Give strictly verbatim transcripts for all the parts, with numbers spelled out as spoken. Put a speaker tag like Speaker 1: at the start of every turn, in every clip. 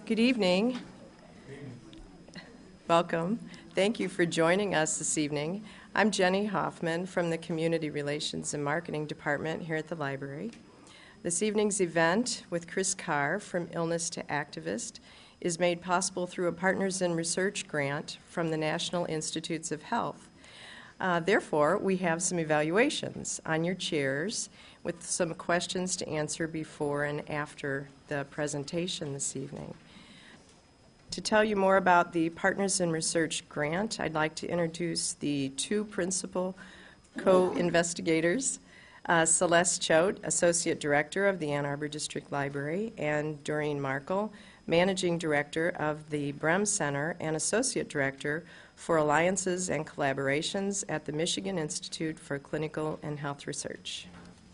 Speaker 1: Good evening. Welcome. Thank you for joining us this evening. I'm Jenny Hoffman from the Community Relations and Marketing Department here at the library. This evening's event with Chris Carr from Illness to Activist is made possible through a Partners in Research grant from the National Institutes of Health. Uh, therefore, we have some evaluations on your chairs with some questions to answer before and after the presentation this evening. To tell you more about the Partners in Research grant, I'd like to introduce the two principal co-investigators, uh, Celeste Choate, Associate Director of the Ann Arbor District Library, and Doreen Markle, Managing Director of the Brehm Center and Associate Director for Alliances and Collaborations at the Michigan Institute for Clinical and Health Research.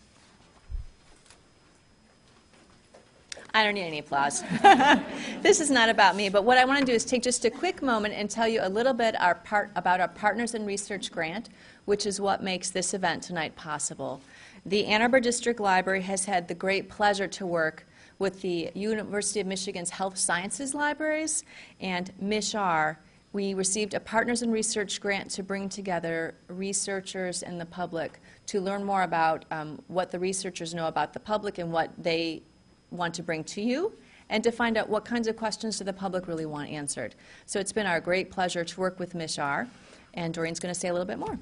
Speaker 2: I don't need any applause. This is not about me, but what I want to do is take just a quick moment and tell you a little bit our part, about our Partners in Research grant, which is what makes this event tonight possible. The Ann Arbor District Library has had the great pleasure to work with the University of Michigan's Health Sciences Libraries and MishR. We received a Partners in Research grant to bring together researchers and the public to learn more about um, what the researchers know about the public and what they want to bring to you, and to find out what kinds of questions do the public really want answered. So it's been our great pleasure to work with MishR, and Doreen's going to say a little bit more.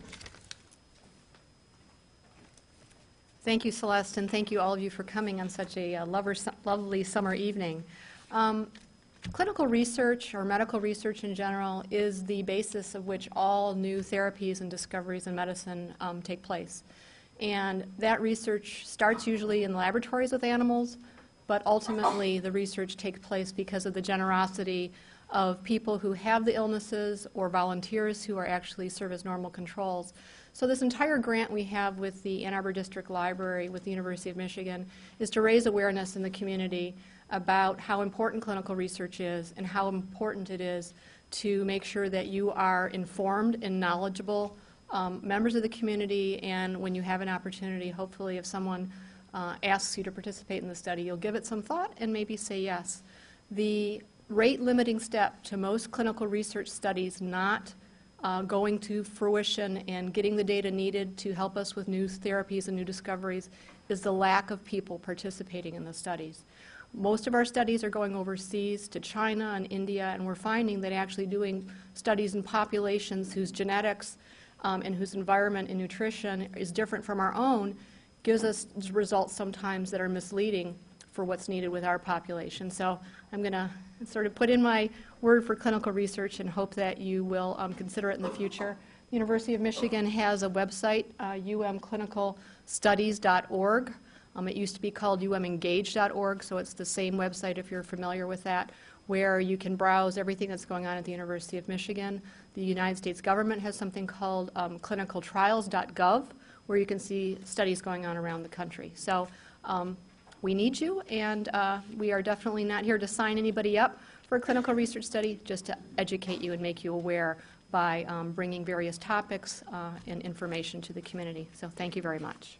Speaker 3: Thank you, Celeste, and thank you all of you for coming on such a uh, lover, lovely summer evening. Um, clinical research, or medical research in general, is the basis of which all new therapies and discoveries in medicine um, take place. And that research starts usually in laboratories with animals, but ultimately the research takes place because of the generosity of people who have the illnesses or volunteers who are actually serve as normal controls. So this entire grant we have with the Ann Arbor District Library with the University of Michigan is to raise awareness in the community about how important clinical research is and how important it is to make sure that you are informed and knowledgeable um, members of the community, and when you have an opportunity, hopefully if someone Uh, asks you to participate in the study, you'll give it some thought and maybe say yes. The rate-limiting step to most clinical research studies not uh, going to fruition and getting the data needed to help us with new therapies and new discoveries is the lack of people participating in the studies. Most of our studies are going overseas to China and India, and we're finding that actually doing studies in populations whose genetics um, and whose environment and nutrition is different from our own gives us results sometimes that are misleading for what's needed with our population. So I'm going to sort of put in my word for clinical research and hope that you will um, consider it in the future. The University of Michigan has a website, uh, u m clinical studies dot org. Um, it used to be called u m engage dot org, so it's the same website if you're familiar with that, where you can browse everything that's going on at the University of Michigan. The United States government has something called um, clinical trials dot gov, where you can see studies going on around the country. So um, we need you, and uh, we are definitely not here to sign anybody up for a clinical research study, just to educate you and make you aware by um, bringing various topics uh, and information to the community. So thank you very much.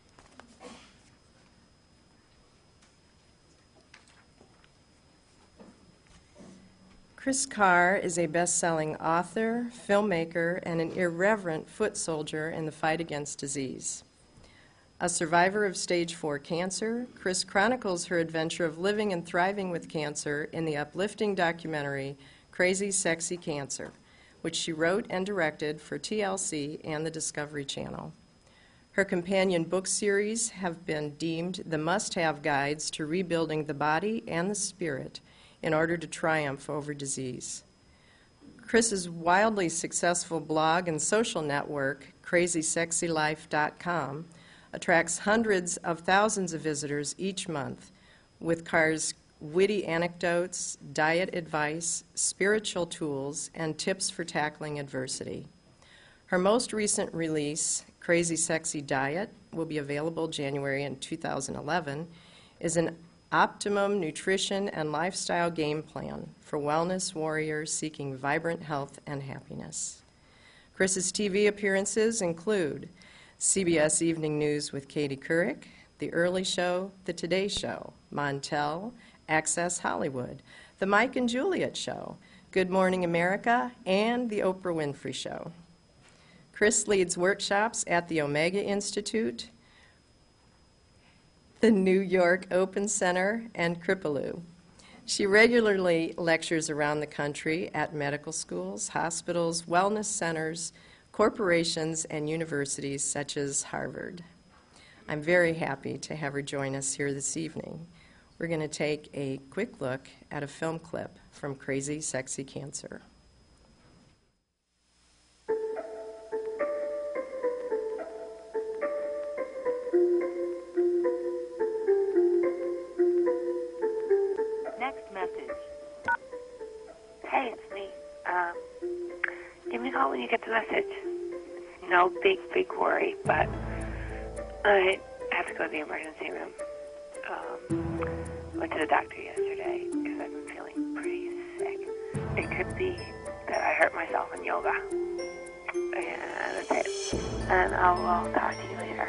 Speaker 1: Chris Carr is a best-selling author, filmmaker, and an irreverent foot soldier in the fight against disease. A survivor of stage four cancer, Chris chronicles her adventure of living and thriving with cancer in the uplifting documentary Crazy Sexy Cancer, which she wrote and directed for T L C and the Discovery Channel. Her companion book series have been deemed the must-have guides to rebuilding the body and the spirit in order to triumph over disease. Chris's wildly successful blog and social network, crazy sexy life dot com, attracts hundreds of thousands of visitors each month with Carr's witty anecdotes, diet advice, spiritual tools, and tips for tackling adversity. Her most recent release, Crazy Sexy Diet, will be available January in two thousand eleven, is an optimum nutrition and lifestyle game plan for wellness warriors seeking vibrant health and happiness. Chris's T V appearances include C B S Evening News with Katie Couric, The Early Show, The Today Show, Montel, Access Hollywood, The Mike and Juliet Show, Good Morning America, and The Oprah Winfrey Show. Chris leads workshops at the Omega Institute, the New York Open Center, and Kripalu. She regularly lectures around the country at medical schools, hospitals, wellness centers, corporations, and universities such as Harvard. I'm very happy to have her join us here this evening. We're going to take a quick look at a film clip from Crazy Sexy Cancer.
Speaker 4: Next message. Hey, it's me. Um, give me a call when you get the message. No big, big worry, but I have to go to the emergency room. Um, went to the doctor yesterday because I've been feeling pretty sick. It could be that I hurt myself in yoga. And that's it. And I'll, I'll talk to you later.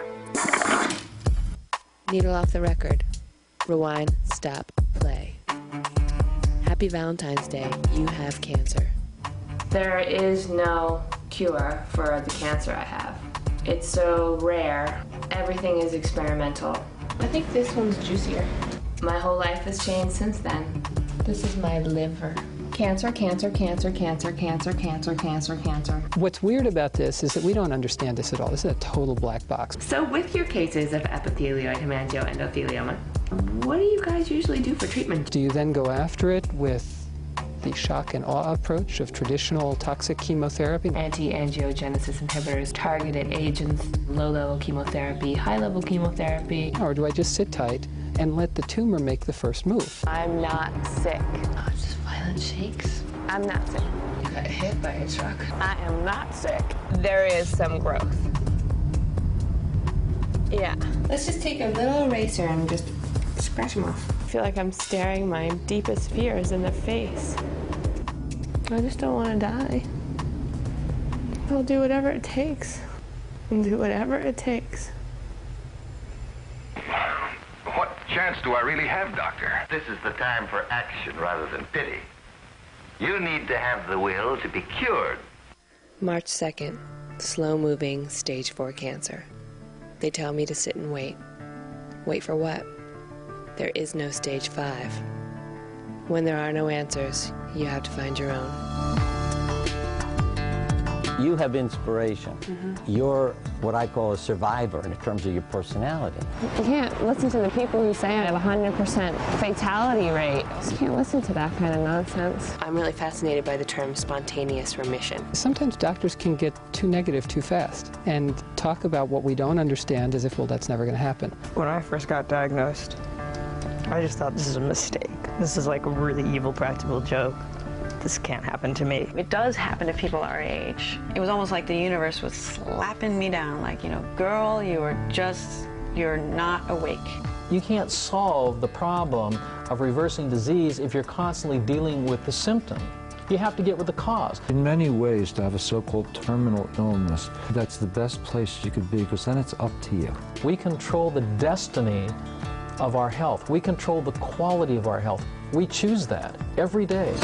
Speaker 5: Needle off the record. Rewind, stop, play. Happy Valentine's Day. You have cancer.
Speaker 6: There is no cure for the cancer I have. It's so rare. Everything is experimental. I think this one's juicier. My whole life has changed since then. This is my liver. Cancer, cancer, cancer, cancer, cancer, cancer, cancer, cancer.
Speaker 7: What's weird about this is that we don't understand this at all. This is a total black box.
Speaker 6: So with your cases of epithelioid hemangioendothelioma, what do you guys usually do for treatment?
Speaker 7: Do you then go after it with the shock and awe approach of traditional toxic chemotherapy?
Speaker 6: Anti-angiogenesis inhibitors, targeted agents, low-level chemotherapy, high-level chemotherapy.
Speaker 7: Or do I just sit tight and let the tumor make the first move?
Speaker 6: I'm not sick. Oh, just violent shakes. I'm not sick. You got hit by a truck. I am not sick. There is some growth. Yeah. Let's just take a little eraser and just scratch them off. I feel like I'm staring my deepest fears in the face. I just don't want to die. I'll do whatever it takes. I'll do whatever it takes.
Speaker 8: What chance do I really have, Doctor? This is the time for action rather than pity. You need to have the will to be cured.
Speaker 5: March second, slow-moving stage four cancer. They tell me to sit and wait. Wait for what? There is no stage five. When there are no answers, you have to find your own.
Speaker 9: You have inspiration. Mm-hmm. You're what I call a survivor in terms of your personality.
Speaker 6: You can't listen to the people who say I have a one hundred percent fatality rate. You just can't listen to that kind of nonsense.
Speaker 5: I'm really fascinated by the term spontaneous remission.
Speaker 7: Sometimes doctors can get too negative too fast and talk about what we don't understand as if, well, that's never going to happen.
Speaker 10: When I first got diagnosed, I just thought this is a mistake. This is like a really evil practical joke. This can't happen to me.
Speaker 11: It does happen to people our age. It was almost like the universe was slapping me down, like, you know, girl, you are just, you're not awake.
Speaker 12: You can't solve the problem of reversing disease if you're constantly dealing with the symptom. You have to get with the cause.
Speaker 13: In many ways, to have a so-called terminal illness, that's the best place you could be, because then it's up to you.
Speaker 12: We control the destiny of our health. We control the quality of our health. We choose that every day.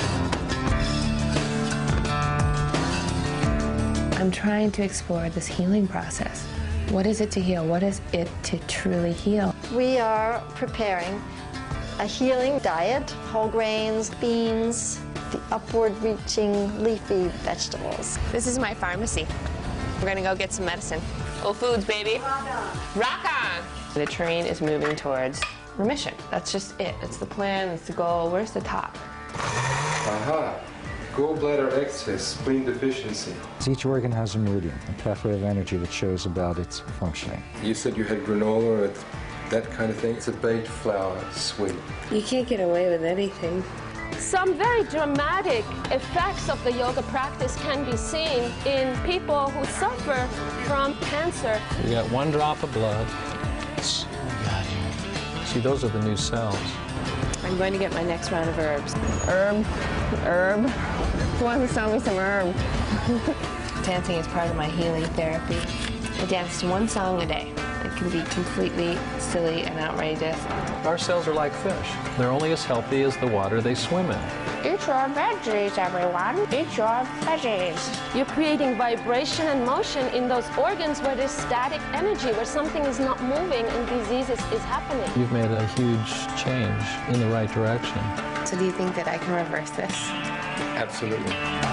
Speaker 6: I'm trying to explore this healing process. What is it to heal? What is it to truly heal?
Speaker 14: We are preparing a healing diet, whole grains, beans, the upward-reaching leafy vegetables.
Speaker 6: This is my pharmacy. We're gonna go get some medicine. Whole Foods, baby. Rock on! Rock on! The train is moving towards remission. That's just it. That's the plan, that's the goal. Where's the top?
Speaker 15: Aha! Gallbladder excess, spleen deficiency.
Speaker 13: Each organ has a meridian, a pathway of energy that shows about its functioning.
Speaker 15: You said you had granola or that kind of thing. It's a baked flour, sweet.
Speaker 5: You can't get away with anything.
Speaker 16: Some very dramatic effects of the yoga practice can be seen in people who suffer from cancer.
Speaker 12: You got one drop of blood. See, those are the new cells.
Speaker 6: I'm going to get my next round of herbs. Herb, herb. Who wants to sell me some herb? Dancing is part of my healing therapy. I dance one song a day. Like can be completely silly and outrageous.
Speaker 12: Our cells are like fish. They're only as healthy as the water they swim in.
Speaker 17: Eat your veggies, everyone. Eat your veggies.
Speaker 16: You're creating vibration and motion in those organs where there's static energy, where something is not moving and disease is, is happening.
Speaker 12: You've made a huge change in the right direction.
Speaker 6: So do you think that I can reverse this?
Speaker 15: Absolutely.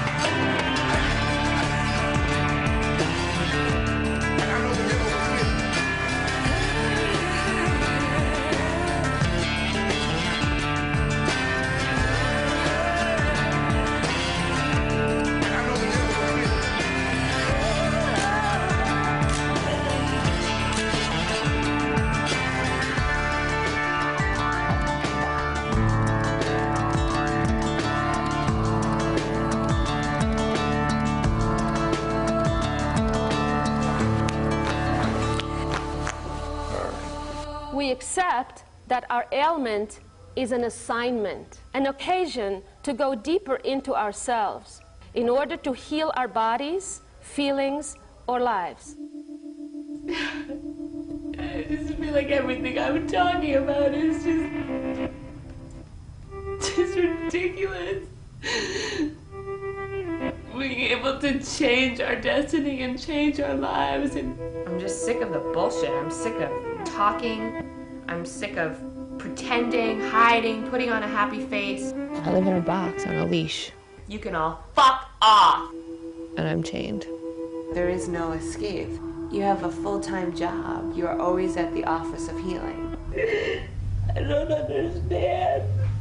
Speaker 16: We accept that our ailment is an assignment, an occasion to go deeper into ourselves in order to heal our bodies, feelings, or lives.
Speaker 6: I just feel like everything I'm talking about is just, just ridiculous. Being able to change our destiny and change our lives. And
Speaker 5: I'm just sick of the bullshit. I'm sick of talking. I'm sick of pretending, hiding, putting on a happy face.
Speaker 6: I live in a box on a leash.
Speaker 5: You can all fuck off.
Speaker 6: And I'm chained.
Speaker 5: There is no escape. You have a full-time job. You are always at the Office of Healing.
Speaker 6: I don't understand.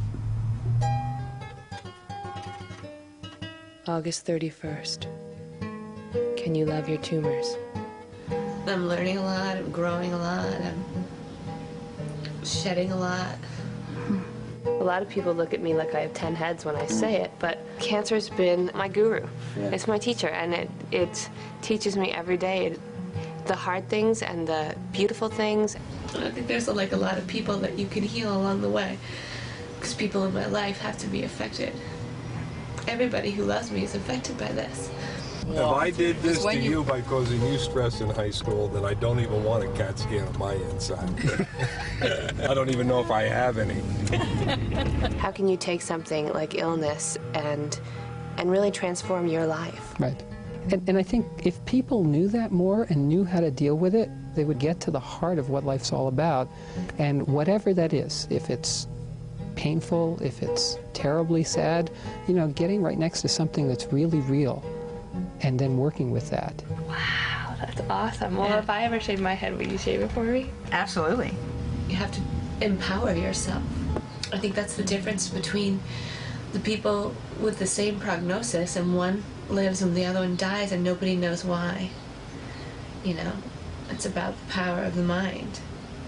Speaker 5: August thirty-first. Can you love your tumors?
Speaker 6: I'm learning a lot, I'm growing a lot, I'm shedding a lot.
Speaker 5: A lot of people look at me like I have ten heads when I say it, but cancer's been my guru. Yeah. It's my teacher, and it, it teaches me every day the hard things and the beautiful things.
Speaker 6: I think there's like a lot of people that you can heal along the way, because people in my life have to be affected. Everybody who loves me is affected by this.
Speaker 15: If I did this to you by causing you stress in high school, then I don't even want a CAT scan of my inside. I don't even know if I have any.
Speaker 5: How can you take something like illness and and really transform your life?
Speaker 7: Right. And, and I think if people knew that more and knew how to deal with it, they would get to the heart of what life's all about. And whatever that is, if it's painful, if it's terribly sad, you know, getting right next to something that's really real and then working with that.
Speaker 6: Wow, that's awesome. Well, yeah. If I ever shave my head, will you shave it for me?
Speaker 5: Absolutely.
Speaker 6: You have to empower yourself. I think that's the difference between the people with the same prognosis, and one lives and the other one dies and nobody knows why. You know, it's about the power of the mind.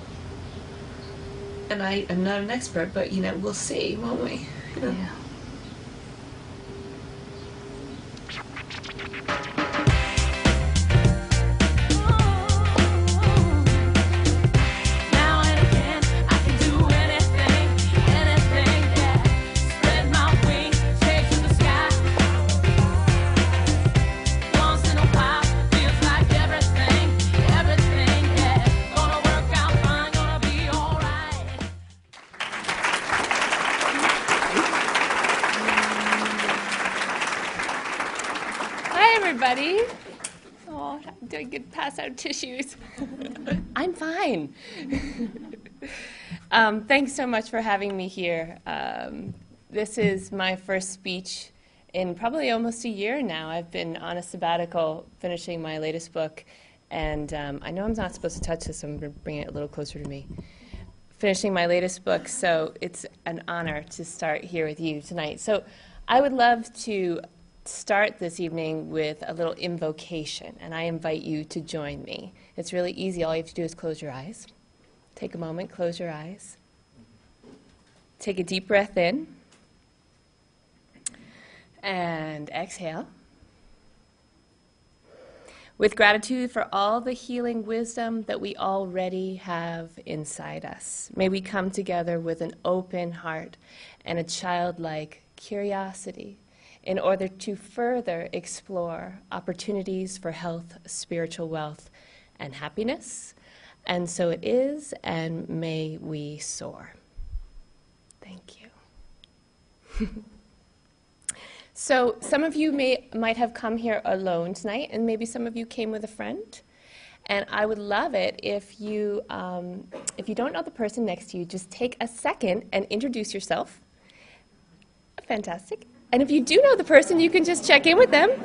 Speaker 6: And I am not an expert, but, you know, we'll see, won't we? You know? Yeah. Everybody. Oh, I'm doing good pass out tissues. I'm fine. um, thanks so much for having me here. Um, this is my first speech in probably almost a year now. I've been on a sabbatical finishing my latest book, and um, I know I'm not supposed to touch this, so I'm going to bring it a little closer to me. Finishing my latest book, so it's an honor to start here with you tonight. So I would love to start this evening with a little invocation, and I invite you to join me. It's really easy. All you have to do is close your eyes. Take a moment, close your eyes. Take a deep breath in, and exhale. With gratitude for all the healing wisdom that we already have inside us, may we come together with an open heart and a childlike curiosity in order to further explore opportunities for health, spiritual wealth, and happiness,
Speaker 5: And so it is, and may we soar. Thank you. So some of you may, might have come here alone tonight, and maybe some of you came with a friend. And I would love it if you, um, if you don't know the person next to you, just take a second and introduce yourself. Fantastic. And if you do know the person, you can just check in with them.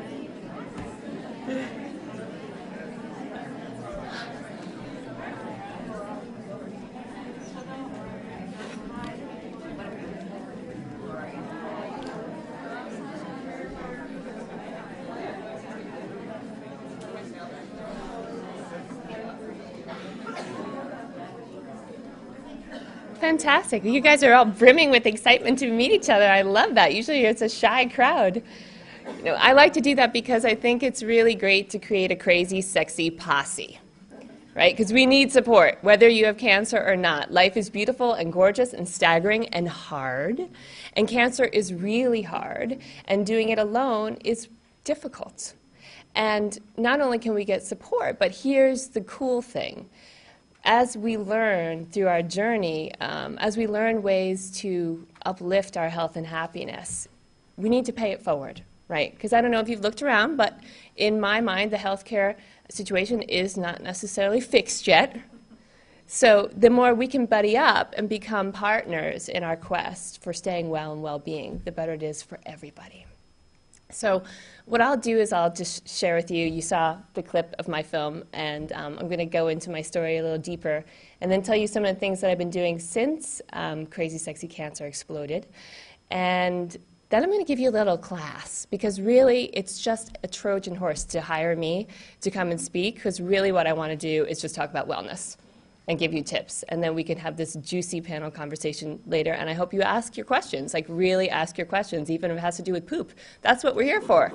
Speaker 5: Fantastic. You guys are all brimming with excitement to meet each other. I love that. Usually it's a shy crowd. You know, I like to do that because I think it's really great to create a crazy, sexy posse, right? Because we need support, whether you have cancer or not. Life is beautiful and gorgeous and staggering and hard, and cancer is really hard, and doing it alone is difficult. And not only can we get support, but here's the cool thing. As we learn through our journey, um, as we learn ways to uplift our health and happiness, we need to pay it forward, right? Because I don't know if you've looked around, but in my mind, the healthcare situation is not necessarily fixed yet. So the more we can buddy up and become partners in our quest for staying well and well-being, the better it is for everybody. So what I'll do is I'll just share with you, you saw the clip of my film, and um, I'm going to go into my story a little deeper and then tell you some of the things that I've been doing since um, Crazy Sexy Cancer exploded. And then I'm going to give you a little class, because really it's just a Trojan horse to hire me to come and speak, because really what I want to do is just talk about wellness and give you tips, and then we can have this juicy panel conversation later, and I hope you ask your questions, like really ask your questions, even if it has to do with poop. That's what we're here for.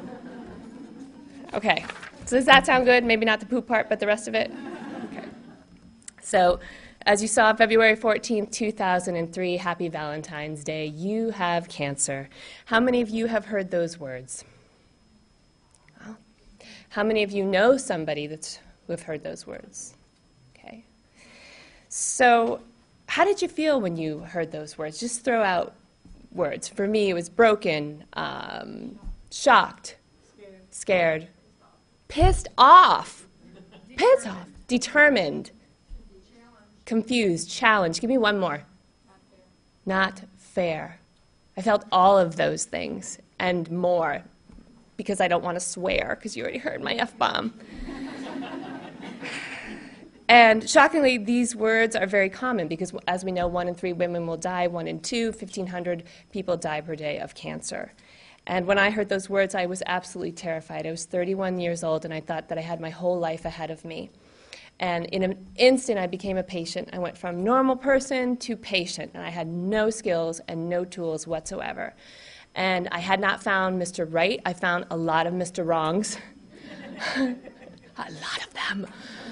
Speaker 5: Okay, so does that sound good? Maybe not the poop part, but the rest of it? Okay. So, as you saw, February fourteenth, two thousand three, Happy Valentine's Day. You have cancer. How many of you have heard those words? Well, how many of you know somebody that's, who have heard those words? Okay. So, how did you feel when you heard those words? Just throw out words. For me, it was broken, um, shocked, scared, scared, pissed off, pissed off, determined, confused, challenged. Give me one more. Not fair. Not fair. I felt all of those things and more, because I don't want to swear, because you already heard my F-bomb. And shockingly, these words are very common, because as we know, one in three women will die, one in two, fifteen hundred people die per day of cancer. And when I heard those words, I was absolutely terrified. I was thirty-one years old, and I thought that I had my whole life ahead of me. And in an instant, I became a patient. I went from normal person to patient, and I had no skills and no tools whatsoever. And I had not found Mister Right. I found a lot of Mister Wrongs. A lot of them.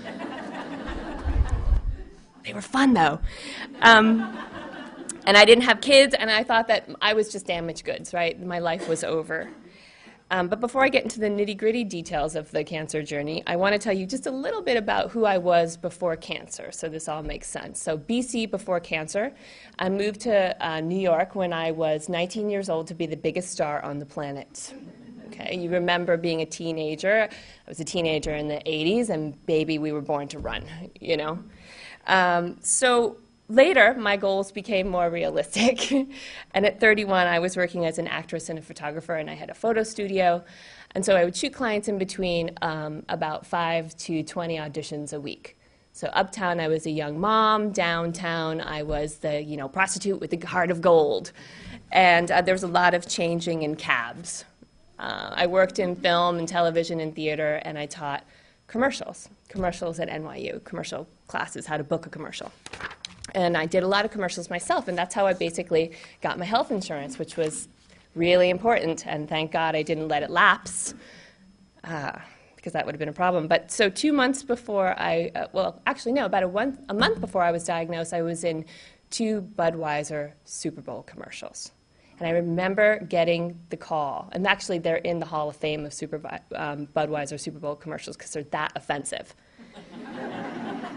Speaker 5: They were fun, though. Um, and I didn't have kids, and I thought that I was just damaged goods, right? My life was over. Um, but before I get into the nitty-gritty details of the cancer journey, I want to tell you just a little bit about who I was before cancer, so this all makes sense. So B C, before cancer, I moved to uh, New York when I was nineteen years old to be the biggest star on the planet. Okay, you remember being a teenager. I was a teenager in the eighties, and baby, we were born to run, you know. Um, so later, my goals became more realistic, and at thirty-one, I was working as an actress and a photographer, and I had a photo studio, and so I would shoot clients in between um, about five to twenty auditions a week. So uptown, I was a young mom. Downtown, I was the, you know, prostitute with the heart of gold, and uh, there was a lot of changing in cabs. Uh, I worked in film and television and theater, and I taught commercials, commercials at N Y U, commercial classes, how to book a commercial. And I did a lot of commercials myself, and that's how I basically got my health insurance, which was really important, and thank God I didn't let it lapse, uh, because that would have been a problem. But so two months before I, uh, well, actually no, about a, one, a month before I was diagnosed, I was in two Budweiser Super Bowl commercials. And I remember getting the call, and actually they're in the Hall of Fame of Super, um, Budweiser Super Bowl commercials because they're that offensive.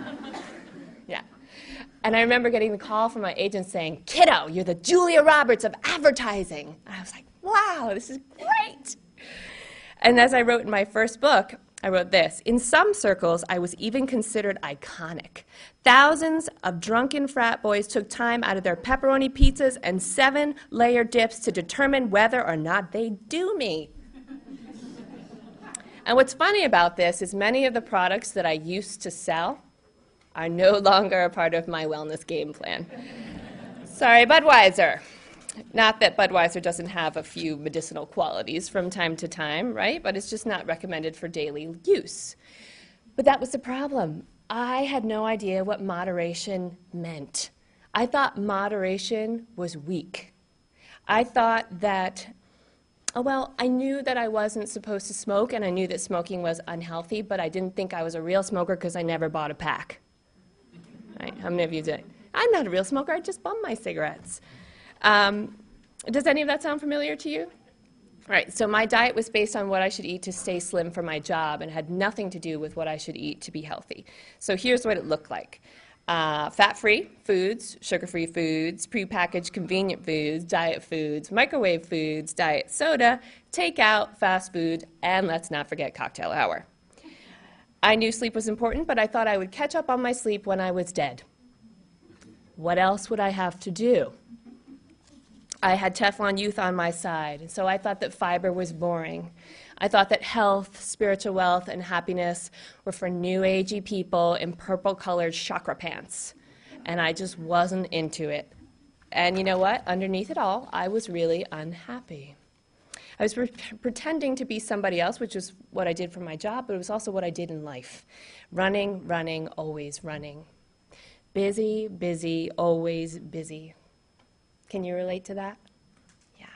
Speaker 6: And I remember getting the call from my agent saying, "Kiddo, you're the Julia Roberts of advertising." And I was like, wow, this is great. And as I wrote in my first book, I wrote this: "In some circles, I was even considered iconic. Thousands of drunken frat boys took time out of their pepperoni pizzas and seven-layer dips to determine whether or not they do me." And what's funny about this is many of the products that I used to sell are no longer a part of my wellness game plan. Sorry, Budweiser. Not that Budweiser doesn't have a few medicinal qualities from time to time, right? But it's just not recommended for daily use. But that was the problem. I had no idea what moderation meant. I thought moderation was weak. I thought that, oh, well, I knew that I wasn't supposed to smoke, and I knew that smoking was unhealthy, but I didn't think I was a real smoker because I never bought a pack. Right? How many of you did? I'm not a real smoker. I just bum my cigarettes. Um, does any of that sound familiar to you? All right, so my diet was based on what I should eat to stay slim for my job and had nothing to do with what I should eat to be healthy. So here's what it looked like. Uh, fat-free foods, sugar-free foods, prepackaged convenient foods, diet foods, microwave foods, diet soda, takeout, fast food, and let's not forget cocktail hour. I knew sleep was important, but I thought I would catch up on my sleep when I was dead. What else would I have to do? I had Teflon Youth on my side, and so I thought that fiber was boring. I thought that health, spiritual wealth, and happiness were for new agey people in purple-colored chakra pants, and I just wasn't into it. And you know what? Underneath it all, I was really unhappy. I was pre- pretending to be somebody else, which was what I did for my job, but it was also what I did in life. Running, running, always running. Busy, busy, always busy. Can you relate to that? Yeah.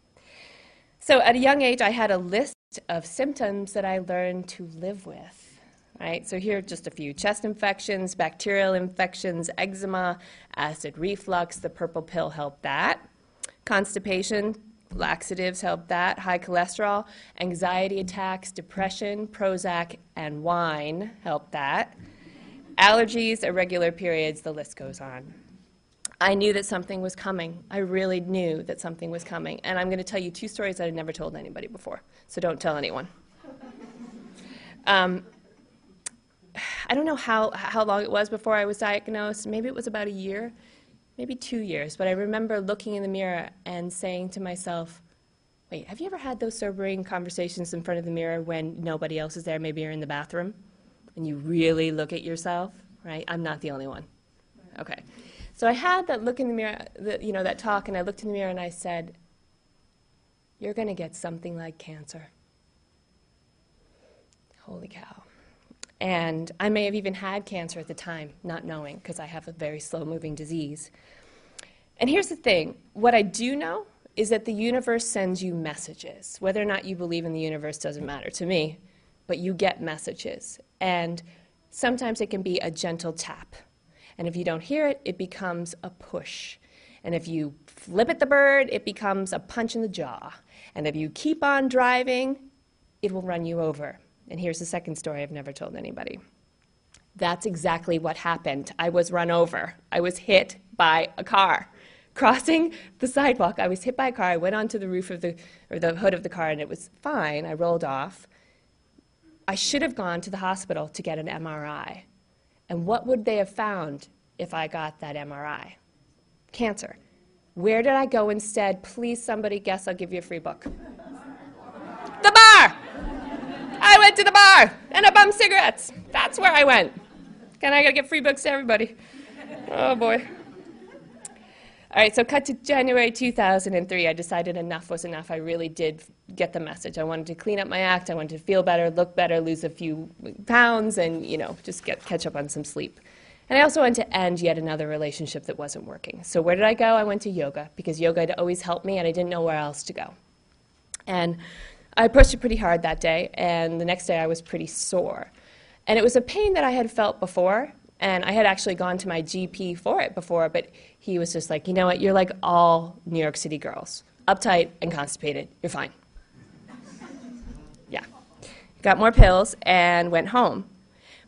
Speaker 6: So at a young age, I had a list of symptoms that I learned to live with. Right? So here are just a few: chest infections, bacterial infections, eczema, acid reflux. The purple pill helped that. Constipation, laxatives helped that. High cholesterol, anxiety attacks, depression, Prozac, and wine helped that. Allergies, irregular periods, the list goes on. I knew that something was coming. I really knew that something was coming. And I'm going to tell you two stories that I'd never told anybody before, so don't tell anyone. Um, I don't know how, how long it was before I was diagnosed. Maybe it was about a year, maybe two years. But I remember looking in the mirror and saying to myself, wait, have you ever had those sobering conversations in front of the mirror when nobody else is there? Maybe you're in the bathroom and you really look at yourself, right? I'm not the only one. Okay. So I had that look in the mirror, the, you know, that talk, and I looked in the mirror and I said, you're going to get something like cancer. Holy cow. And I may have even had cancer at the time, not knowing, because I have a very slow-moving disease. And here's the thing. What I do know is that the universe sends you messages. Whether or not you believe in the universe doesn't matter to me, but you get messages. And sometimes it can be a gentle tap. And if you don't hear it, it becomes a push. And if you flip at the bird, it becomes a punch in the jaw. And if you keep on driving, it will run you over. And here's the second story I've never told anybody. That's exactly what happened. I was run over. I was hit by a car. Crossing the sidewalk, I was hit by a car. I went onto the roof of the, or the hood of the car, and it was fine. I rolled off. I should have gone to the hospital to get an M R I. And what would they have found if I got that M R I? Cancer. Where did I go instead? Please, somebody guess. I'll give you a free book. The bar! I went to the bar, and I bummed cigarettes. That's where I went. And I got to get free books to everybody. Oh, boy. All right, so cut to January two thousand three. I decided enough was enough. I really did get the message. I wanted to clean up my act. I wanted to feel better, look better, lose a few pounds, and, you know, just get catch up on some sleep. And I also wanted to end yet another relationship that wasn't working. So where did I go? I went to yoga, because yoga had always helped me, and I didn't know where else to go. And I pushed it pretty hard that day, and the next day I was pretty sore. And it was a pain that I had felt before, and I had actually gone to my G P for it before, but he was just like, you know what, you're like all New York City girls, uptight and constipated, you're fine. Yeah. Got more pills and went home.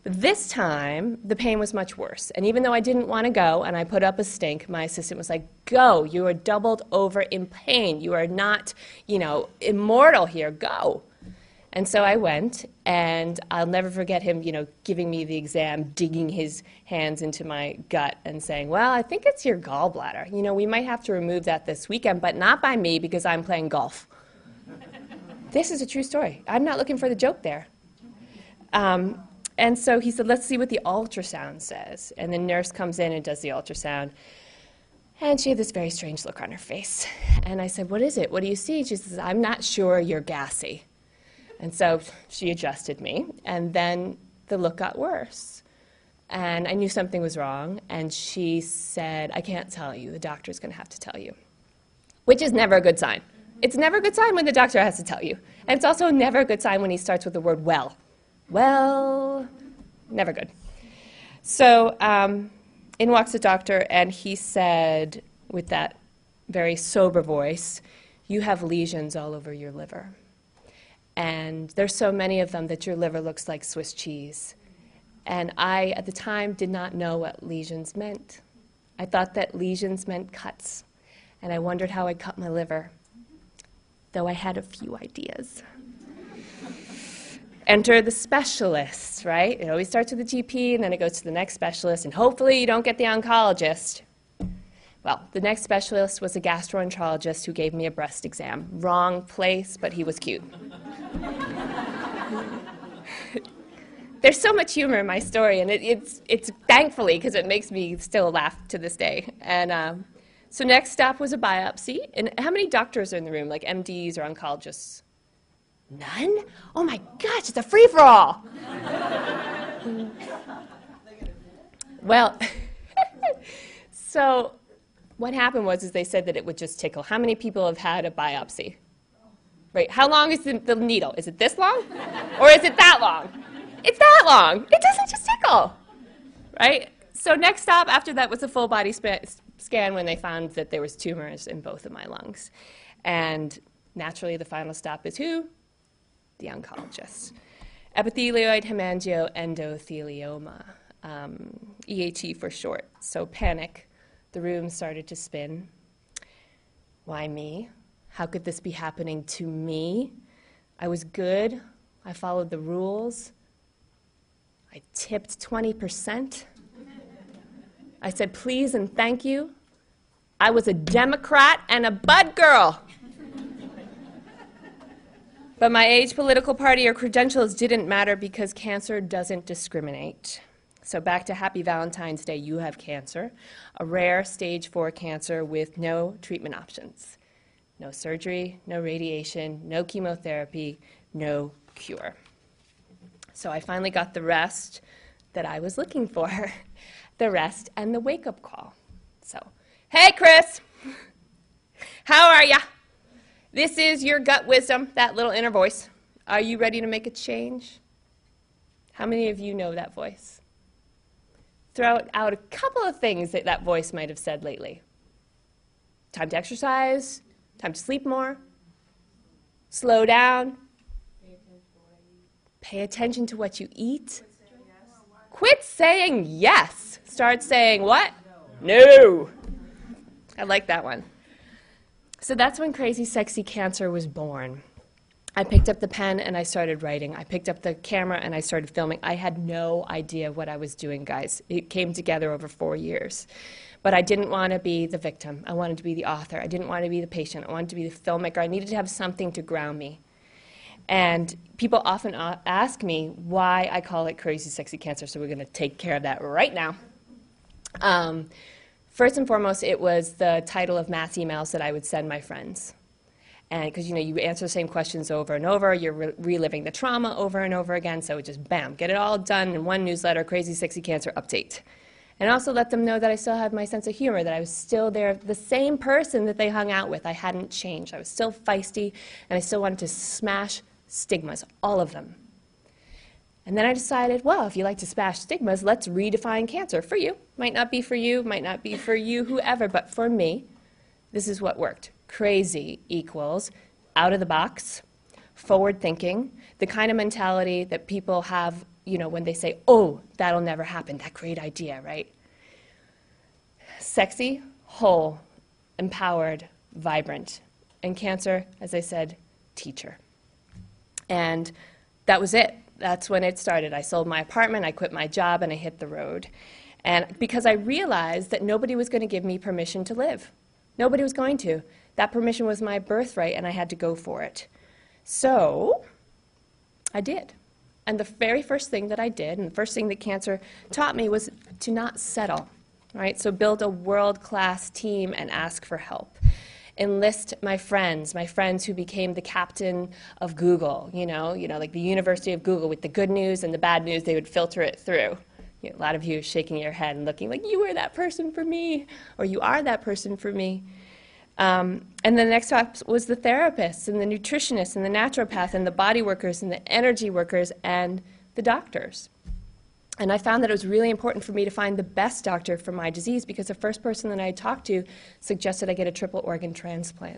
Speaker 5: But this time, the pain was much worse. And even though I didn't want to go, and I put up a stink, my assistant was like, go, you are doubled over in pain. You are not, you know, immortal here, go. And so I went, and I'll never forget him, you know, giving me the exam, digging his hands into my gut and saying, well, I think it's your gallbladder. You know, we might have to remove that this weekend, but not by me because I'm playing golf. This is a true story. I'm not looking for the joke there. Um, And so he said, let's see what the ultrasound says. And the nurse comes in and does the ultrasound. And she had this very strange look on her face. And I said, what is it? What do you see? She says, I'm not sure, you're gassy. And so she adjusted me. And then the look got worse. And I knew something was wrong. And she said, I can't tell you. The doctor's going to have to tell you. Which is never a good sign. It's never a good sign when the doctor has to tell you. And it's also never a good sign when he starts with the word well. Well, never good. So um, in walks the doctor, and he said, with that very sober voice, you have lesions all over your liver. And there's so many of them that your liver looks like Swiss cheese. And I, at the time, did not know what lesions meant. I thought that lesions meant cuts. And I wondered how I'd cut my liver, though I had a few ideas. Enter the specialist, right? It always starts with the G P, and then it goes to the next specialist, and hopefully you don't get the oncologist. Well, the next specialist was a gastroenterologist who gave me a breast exam. Wrong place, but he was cute. There's so much humor in my story, and it, it's, it's thankfully, because it makes me still laugh to this day. And um, so next stop was a biopsy. And how many doctors are in the room, like M Ds or oncologists? None? Oh my gosh, it's a free-for-all. Well, so what happened was is they said that it would just tickle. How many people have had a biopsy? Right, how long is the, the needle? Is it this long? Or is it that long? It's that long. It doesn't just tickle, right? So next stop after that was a full body sp scan when they found that there was tumors in both of my lungs. And naturally the final stop is who? The oncologist. Epithelioid hemangioendothelioma, um, E H E for short. So panic. The room started to spin. Why me? How could this be happening to me? I was good. I followed the rules. I tipped twenty percent. I said please and thank you. I was a Democrat and a bud girl. But my age, political party, or credentials didn't matter because cancer doesn't discriminate. So back to Happy Valentine's Day, you have cancer, a rare stage four cancer with no treatment options. No surgery, no radiation, no chemotherapy, no cure. So I finally got the rest that I was looking for, the rest and the wake-up call. So, hey, Chris, how are ya? This is your gut wisdom, that little inner voice. Are you ready to make a change? How many of you know that voice? Throw out a couple of things that that voice might have said lately. Time to exercise, time to sleep more, slow down, pay attention to what you eat. Quit saying yes. Start saying what? No. I like that one. So that's when Crazy Sexy Cancer was born. I picked up the pen and I started writing. I picked up the camera and I started filming. I had no idea what I was doing, guys. It came together over four years. But I didn't want to be the victim. I wanted to be the author. I didn't want to be the patient. I wanted to be the filmmaker. I needed to have something to ground me. And people often ask me why I call it Crazy Sexy Cancer, so we're going to take care of that right now. Um, First and foremost, it was the title of mass emails that I would send my friends. And because, you know, you answer the same questions over and over, you're re reliving the trauma over and over again, so it just, bam, get it all done in one newsletter, Crazy Sexy Cancer update. And also let them know that I still had my sense of humor, that I was still there, the same person that they hung out with. I hadn't changed. I was still feisty, and I still wanted to smash stigmas, all of them. And then I decided, well, if you like to smash stigmas, let's redefine cancer for you. Might not be for you, might not be for you, whoever, but for me, this is what worked. Crazy equals out of the box, forward thinking, the kind of mentality that people have
Speaker 6: you know, when they say, oh, that'll never happen, that great idea, right? Sexy, whole, empowered, vibrant. And cancer, as I said, teacher. And that was it. That's when it started. I sold my apartment, I quit my job, and I hit the road. And because I realized that nobody was going to give me permission to live. Nobody was going to. That permission was my birthright, and I had to go for it. So I did. And the very first thing that I did, and the first thing that cancer taught me, was to not settle, right? So build a world-class team and ask for help. Enlist my friends, my friends who became the captain of Google, you know, you know, like the University of Google, with the good news and the bad news, they would filter it through. You know, a lot of you shaking your head and looking like, you were that person for me, or you are that person for me. Um, and the next step was the therapists and the nutritionists and the naturopath and the body workers and the energy workers and the doctors. And I found that it was really important for me to find the best doctor for my disease, because the first person that I talked to suggested I get a triple organ transplant.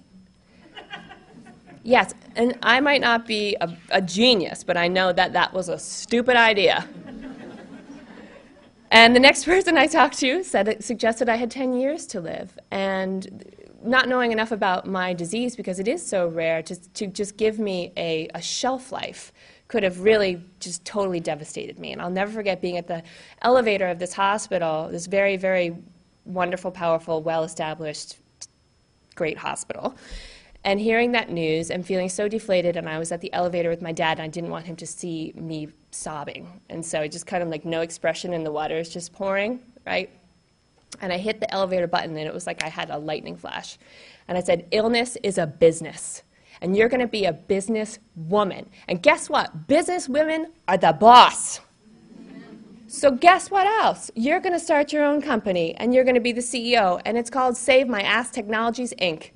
Speaker 6: Yes, and I might not be a, a genius, but I know that that was a stupid idea. And the next person I talked to said it suggested I had ten years to live. And not knowing enough about my disease, because it is so rare, to, to just give me a, a shelf life could have really just totally devastated me. And I'll never forget being at the elevator of this hospital, this very, very wonderful, powerful, well-established, great hospital, and hearing that news and feeling so deflated. And I was at the elevator with my dad, and I didn't want him to see me sobbing. And so I just kind of like no expression, and the water is just pouring, right? And I hit the elevator button, and it was like I had a lightning flash. And I said, illness is a business. And you're going to be a business woman. And guess what? Business women are the boss. So guess what else? You're going to start your own company, and you're going to be the C E O, and it's called Save My Ass Technologies, Incorporated.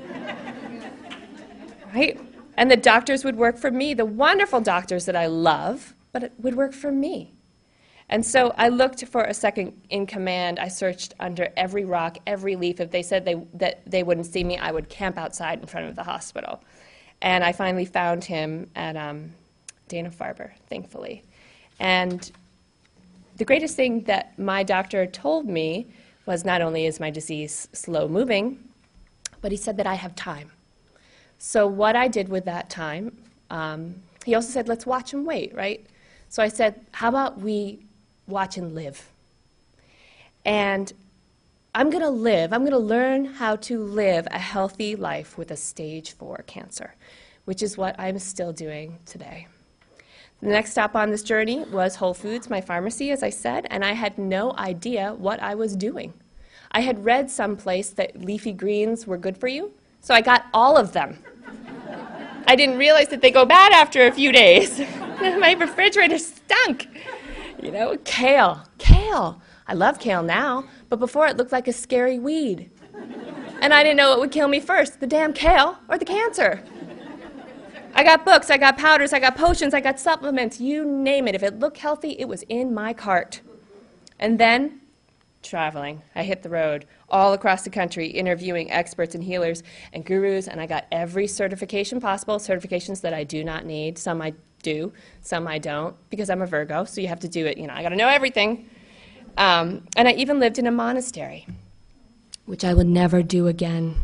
Speaker 6: Right? And the doctors would work for me, the wonderful doctors that I love, but it would work for me. And so I looked for a second in command. I searched under every rock, every leaf. If they said they, that they wouldn't see me, I would camp outside in front of the hospital. And I finally found him at um, Dana-Farber, thankfully. And the greatest thing that my doctor told me was not only is my disease slow moving, but he said that I have time. So what I did with that time, um, he also said, let's watch and wait, right? So I said, how about we watch and live? And I'm going to live, I'm going to learn how to live a healthy life with a stage four cancer, which is what I'm still doing today. The next stop on this journey was Whole Foods, my pharmacy, as I said, and I had no idea what I was doing. I had read someplace that leafy greens were good for you, so I got all of them. I didn't realize that they go bad after a few days. My refrigerator stunk. You know, kale, kale. I love kale now, but before it looked like a scary weed. And I didn't know what would kill me first, the damn kale or the cancer. I got books, I got powders, I got potions, I got supplements, you name it. If it looked healthy, it was in my cart. And then, traveling. I hit the road all across the country, interviewing experts and healers and gurus, and I got every certification possible, certifications that I do not need. Some I do, some I don't, because I'm a Virgo, so you have to do it, you know, I gotta know everything. Um, and I even lived in a monastery, which I will never do again.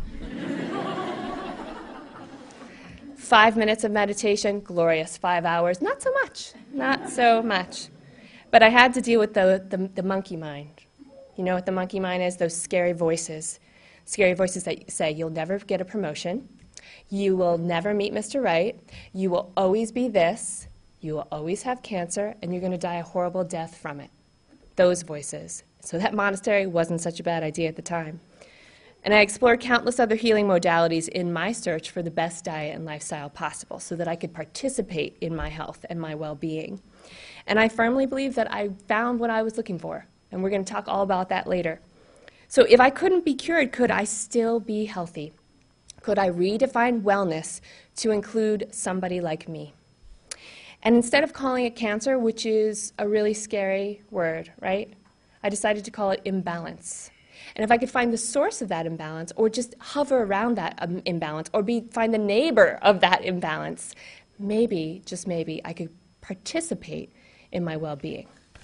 Speaker 6: Five minutes of meditation, glorious. Five hours, not so much, not so much. But I had to deal with the, the, the monkey mind. You know what the monkey mind is? Those scary voices. Scary voices that say, you'll never get a promotion, you will never meet Mister Right, you will always be this, you will always have cancer, and you're going to die a horrible death from it. Those voices. So that monastery wasn't such a bad idea at the time. And I explored countless other healing modalities in my search for the best diet and lifestyle possible so that I could participate in my health and my well-being. And I firmly believe that I found what I was looking for. And we're going to talk all about that later. So if I couldn't be cured, could I still be healthy? Could I redefine wellness to include somebody like me? And instead of calling it cancer, which is a really scary word, right, I decided to call it imbalance. And if I could find the source of that imbalance, or just hover around that um, imbalance, or be, find the neighbor of that imbalance, maybe, just maybe, I could participate
Speaker 5: in my well-being.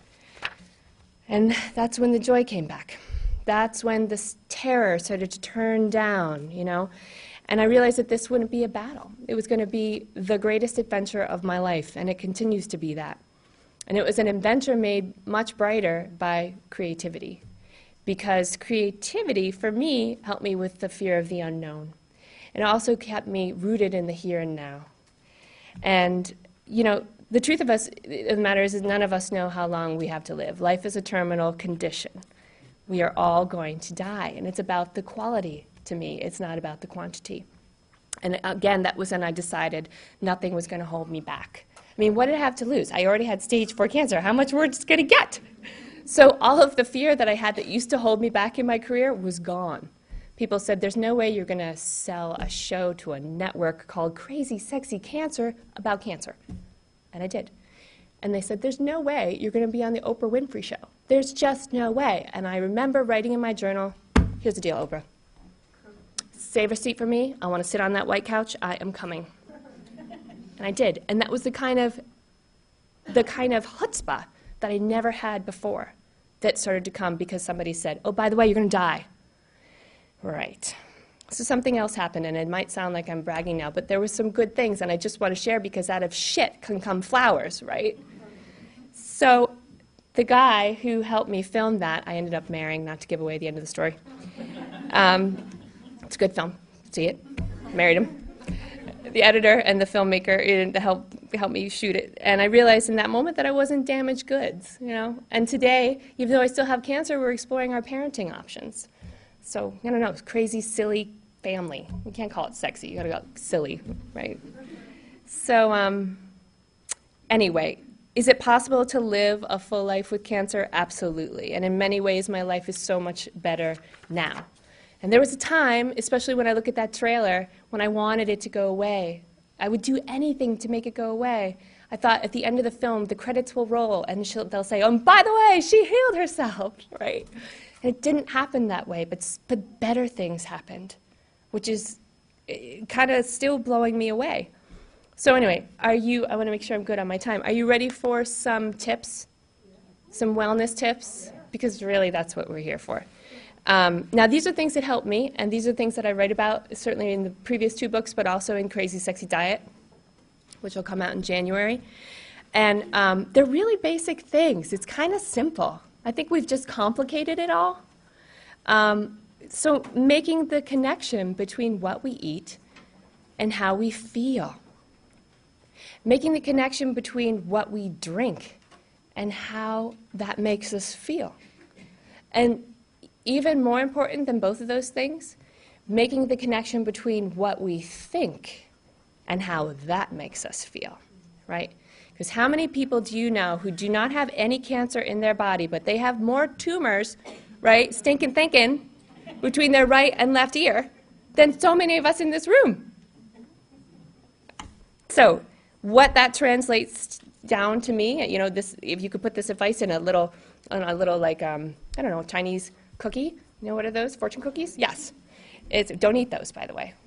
Speaker 5: And that's when the joy came back. That's when this terror started to turn down, you know. And I realized that this wouldn't be a battle. It was going to be the greatest adventure of my life, and it continues to be that. And it was an adventure made much brighter by creativity, because creativity, for me, helped me with the fear of the unknown. It also kept me rooted in the here and now. And, you know, the truth of us, the matter is, is none of us know how long we have to live. Life is a terminal condition. We are all going to die, and it's about the quality to me. It's not about the quantity. And again, that was when I decided nothing was going to hold me back. I mean, what did I have to lose? I already had stage four cancer. How much worse is it going to get? So all of the fear that I had that used to hold me back in my career was gone. People said, there's no way you're going to sell a show to a network called Crazy Sexy Cancer about cancer. And I did. And they said, there's no way you're going to be on the Oprah Winfrey Show. There's just no way. And I remember writing in my journal, here's the deal, Oprah. Save a seat for me. I want to sit on that white couch. I am coming. And I did. And that was the kind of, the kind of chutzpah that I never had before that started to come because somebody said, oh, by the way, you're going to die. Right. So something else happened, and it might sound like I'm bragging now, but there were some good things, and I just want to share because out of shit can come flowers, right? So the guy who helped me film that, I ended up marrying, not to give away the end of the story. Um, it's a good film. See it? Married him. The editor and the filmmaker helped help me shoot it. And I realized in that moment that I wasn't damaged goods, you know. And today, even though I still have cancer, we're exploring our parenting options. So, I don't know, crazy, silly family. You can't call it sexy. You gotta go silly, right? So, um, anyway, is it possible to live a full life with cancer? Absolutely. And in many ways, my life is so much better now. And there was a time, especially when I look at that trailer, when I wanted it to go away. I would do anything to make it go away. I thought at the end of the film, the credits will roll, and she'll, they'll say, oh, by the way, she healed herself, right? And it didn't happen that way, but, but better things happened, which is kind of still blowing me away. So anyway, are you, I want to make sure I'm good on my time. Are you ready for some tips, some wellness tips? Because really, that's what we're here for. Um, now, these are things that help me, and these are things that I write about, certainly in the previous two books, but also in Crazy Sexy Diet, which will come out in January. And um, they're really basic things. It's kind of simple. I think we've just complicated it all. Um, so making the connection between what we eat and how we feel. Making the connection between what we drink and how that makes us feel. And even more important than both of those things, making the connection between what we think and how that makes us feel, right? Because how many people do you know who do not have any cancer in their body, but they have more tumors, right, stinking thinking, between their right and left ear than so many of us in this room? So what that translates down to me, you know, this, if you could put this advice in a little, on a little like, um, I don't know, Chinese cookie. You know what are those? Fortune cookies? Yes. It's, don't eat those, by the way.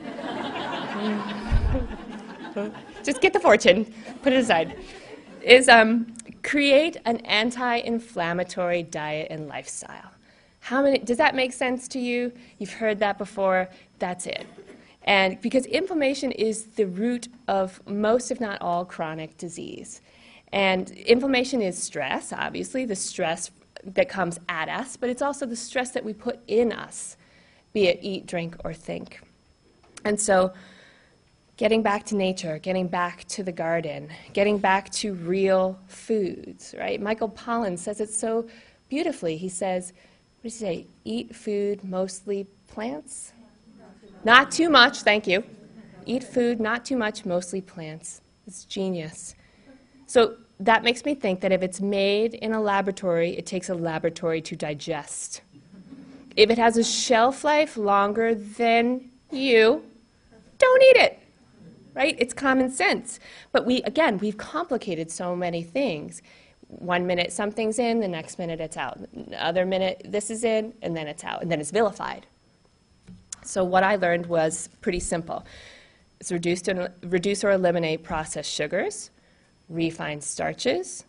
Speaker 5: Just get the fortune. Put it aside. Is um, create an anti-inflammatory diet and lifestyle. How many? Does that make sense to you? You've heard that before. That's it. And because inflammation is the root of most, if not all, chronic disease. And inflammation is stress, obviously, the stress that comes at us, but it's also the stress that we put in us, be it eat, drink, or think. And so getting back to nature, getting back to the garden, getting back to real foods, right? Michael Pollan says it so beautifully. He says, what does he say? Eat food, mostly plants? Not too much, thank you. Eat food, not too much, mostly plants. It's genius. So that makes me think that if it's made in a laboratory, it takes a laboratory to digest. If it has a shelf life longer than you, don't eat it, right? It's common sense. But we, again, we've complicated so many things. One minute something's in, the next minute it's out. The other minute this is in, and then it's out, and then it's vilified. So what I learned was pretty simple. It's reduce, to, reduce or eliminate processed sugars, refined starches,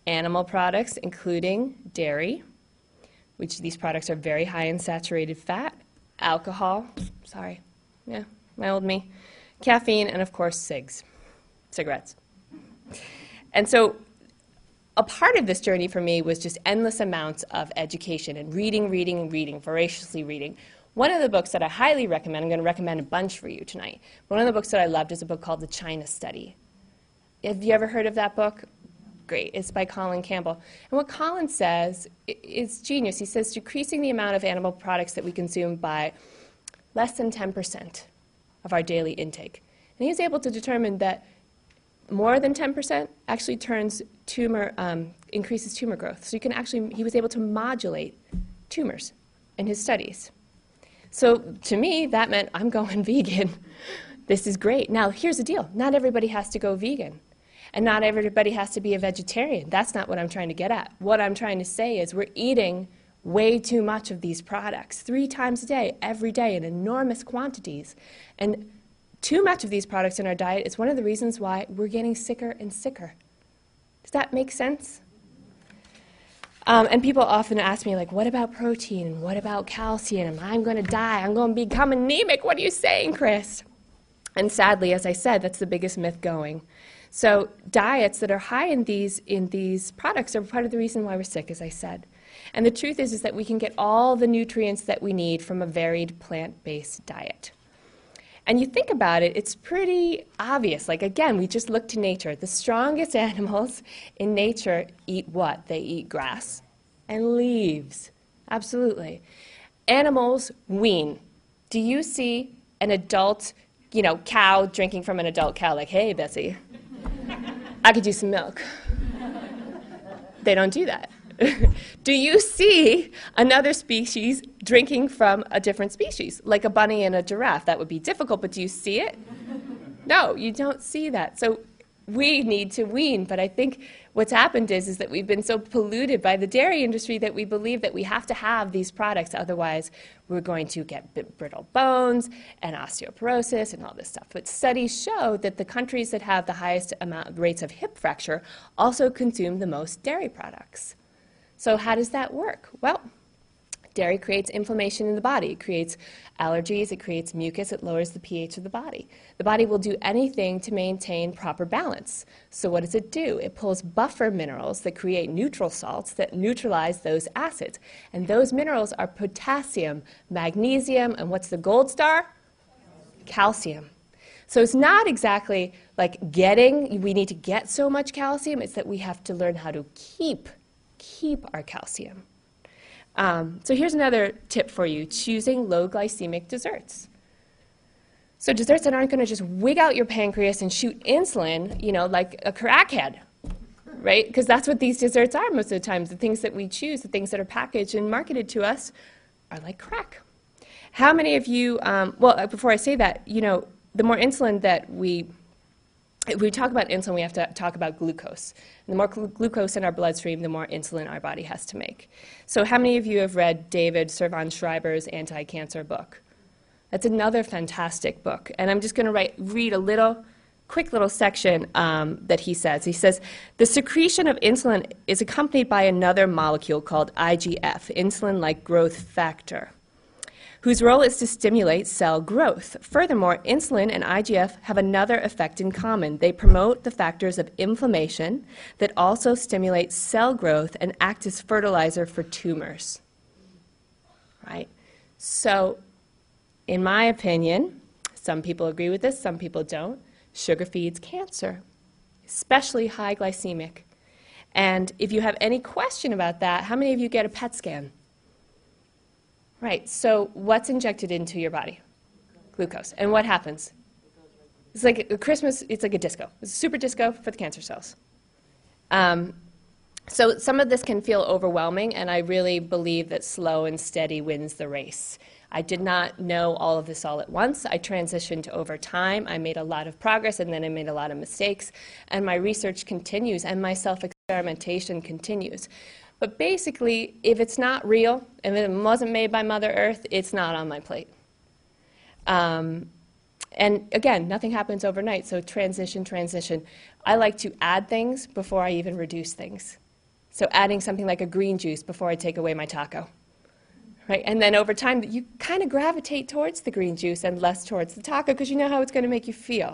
Speaker 5: animal products, including dairy, which these products are very high in saturated fat, alcohol, sorry, yeah, my old me, caffeine, and of course cigs, cigarettes. And so a part of this journey for me was just endless amounts of education and reading, reading, and reading, voraciously reading. One of the books that I highly recommend, I'm going to recommend a bunch for you tonight. One of the books that I loved is a book called The China Study. Have you ever heard of that book? Great. It's by Colin Campbell. And what Colin says is genius. He says decreasing the amount of animal products that we consume by less than ten percent of our daily intake. And he was able to determine that more than ten percent actually turns tumor, um, increases tumor growth. So you can actually, he was able to modulate tumors in his studies. So to me, that meant I'm going vegan. This is great. Now, here's the deal. Not everybody has to go vegan. And not everybody has to be a vegetarian. That's not what I'm trying to get at. What I'm trying to say is we're eating way too much of these products, three times a day, every day, in enormous quantities. And too much of these products in our diet is one of the reasons why we're getting sicker and sicker. Does that make sense? Um, and people often ask me, like, what about protein? And what about calcium? I'm going to die. I'm going to become anemic. What are you saying, Chris? And sadly, as I said, that's the biggest myth going. So diets that are high in these, in these products are part of the reason why we're sick, as I said. And the truth is, is that we can get all the nutrients that we need from a varied plant-based diet. And you think about it, it's pretty obvious. Like, again, we just look to nature. The strongest animals in nature eat what? They eat grass and leaves. Absolutely. Animals wean. Do you see an adult, you know, cow drinking from an adult cow like, hey, Bessie, I could use some milk? They don't do that. Do you see another species drinking from a different species, like a bunny and a giraffe? That would be difficult, but do you see it? No, you don't see that. So we need to wean, but I think what's happened is, is that we've been so polluted by the dairy industry that we believe that we have to have these products, otherwise we're going to get brittle bones and osteoporosis and all this stuff. But studies show that the countries that have the highest amount rates of hip fracture also consume the most dairy products. So how does that work? Well, dairy creates inflammation in the body. It creates allergies. It creates mucus. It lowers the pH of the body. The body will do anything to maintain proper balance. So what does it do? It pulls buffer minerals that create neutral salts that neutralize those acids. And those minerals are potassium, magnesium, and what's the gold star? Calcium. So it's not exactly like getting, we need to get so much calcium. It's that we have to learn how to keep keep our calcium. Um, so here's another tip for you, choosing low glycemic desserts. So desserts that aren't going to just wig out your pancreas and shoot insulin, you know, like a crackhead, right? Because that's what these desserts are most of the time. The things that we choose, the things that are packaged and marketed to us are like crack. How many of you, um, well, before I say that, you know, the more insulin that we If we talk about insulin, we have to talk about glucose. And the more glu glucose in our bloodstream, the more insulin our body has to make. So how many of you have read David Servan-Schreiber's anti-cancer book? That's another fantastic book. And I'm just going to write, read a little, quick little section um, that he says. He says, the secretion of insulin is accompanied by another molecule called I G F, insulin-like growth factor, whose role is to stimulate cell growth. Furthermore, insulin and I G F have another effect in common. They promote the factors of inflammation that also stimulate cell growth and act as fertilizer for tumors. Right? So, in my opinion, some people agree with this, some people don't, sugar feeds cancer, especially high glycemic. And if you have any question about that, how many of you get a P E T scan? Right, so what's injected into your body? Glucose. And what happens? It's like a Christmas, it's like a disco. It's a super disco for the cancer cells. Um, so some of this can feel overwhelming, and I really believe that slow and steady wins the race. I did not know all of this all at once. I transitioned over time. I made a lot of progress, and then I made a lot of mistakes. And my research continues, and my self-experimentation continues. But basically, if it's not real, if it wasn't made by Mother Earth, it's not on my plate. Um, and again, nothing happens overnight, so transition, transition. I like to add things before I even reduce things. So adding something like a green juice before I take away my taco. Right? And then over time, you kind of gravitate towards the green juice and less towards the taco because you know how it's going to make you feel.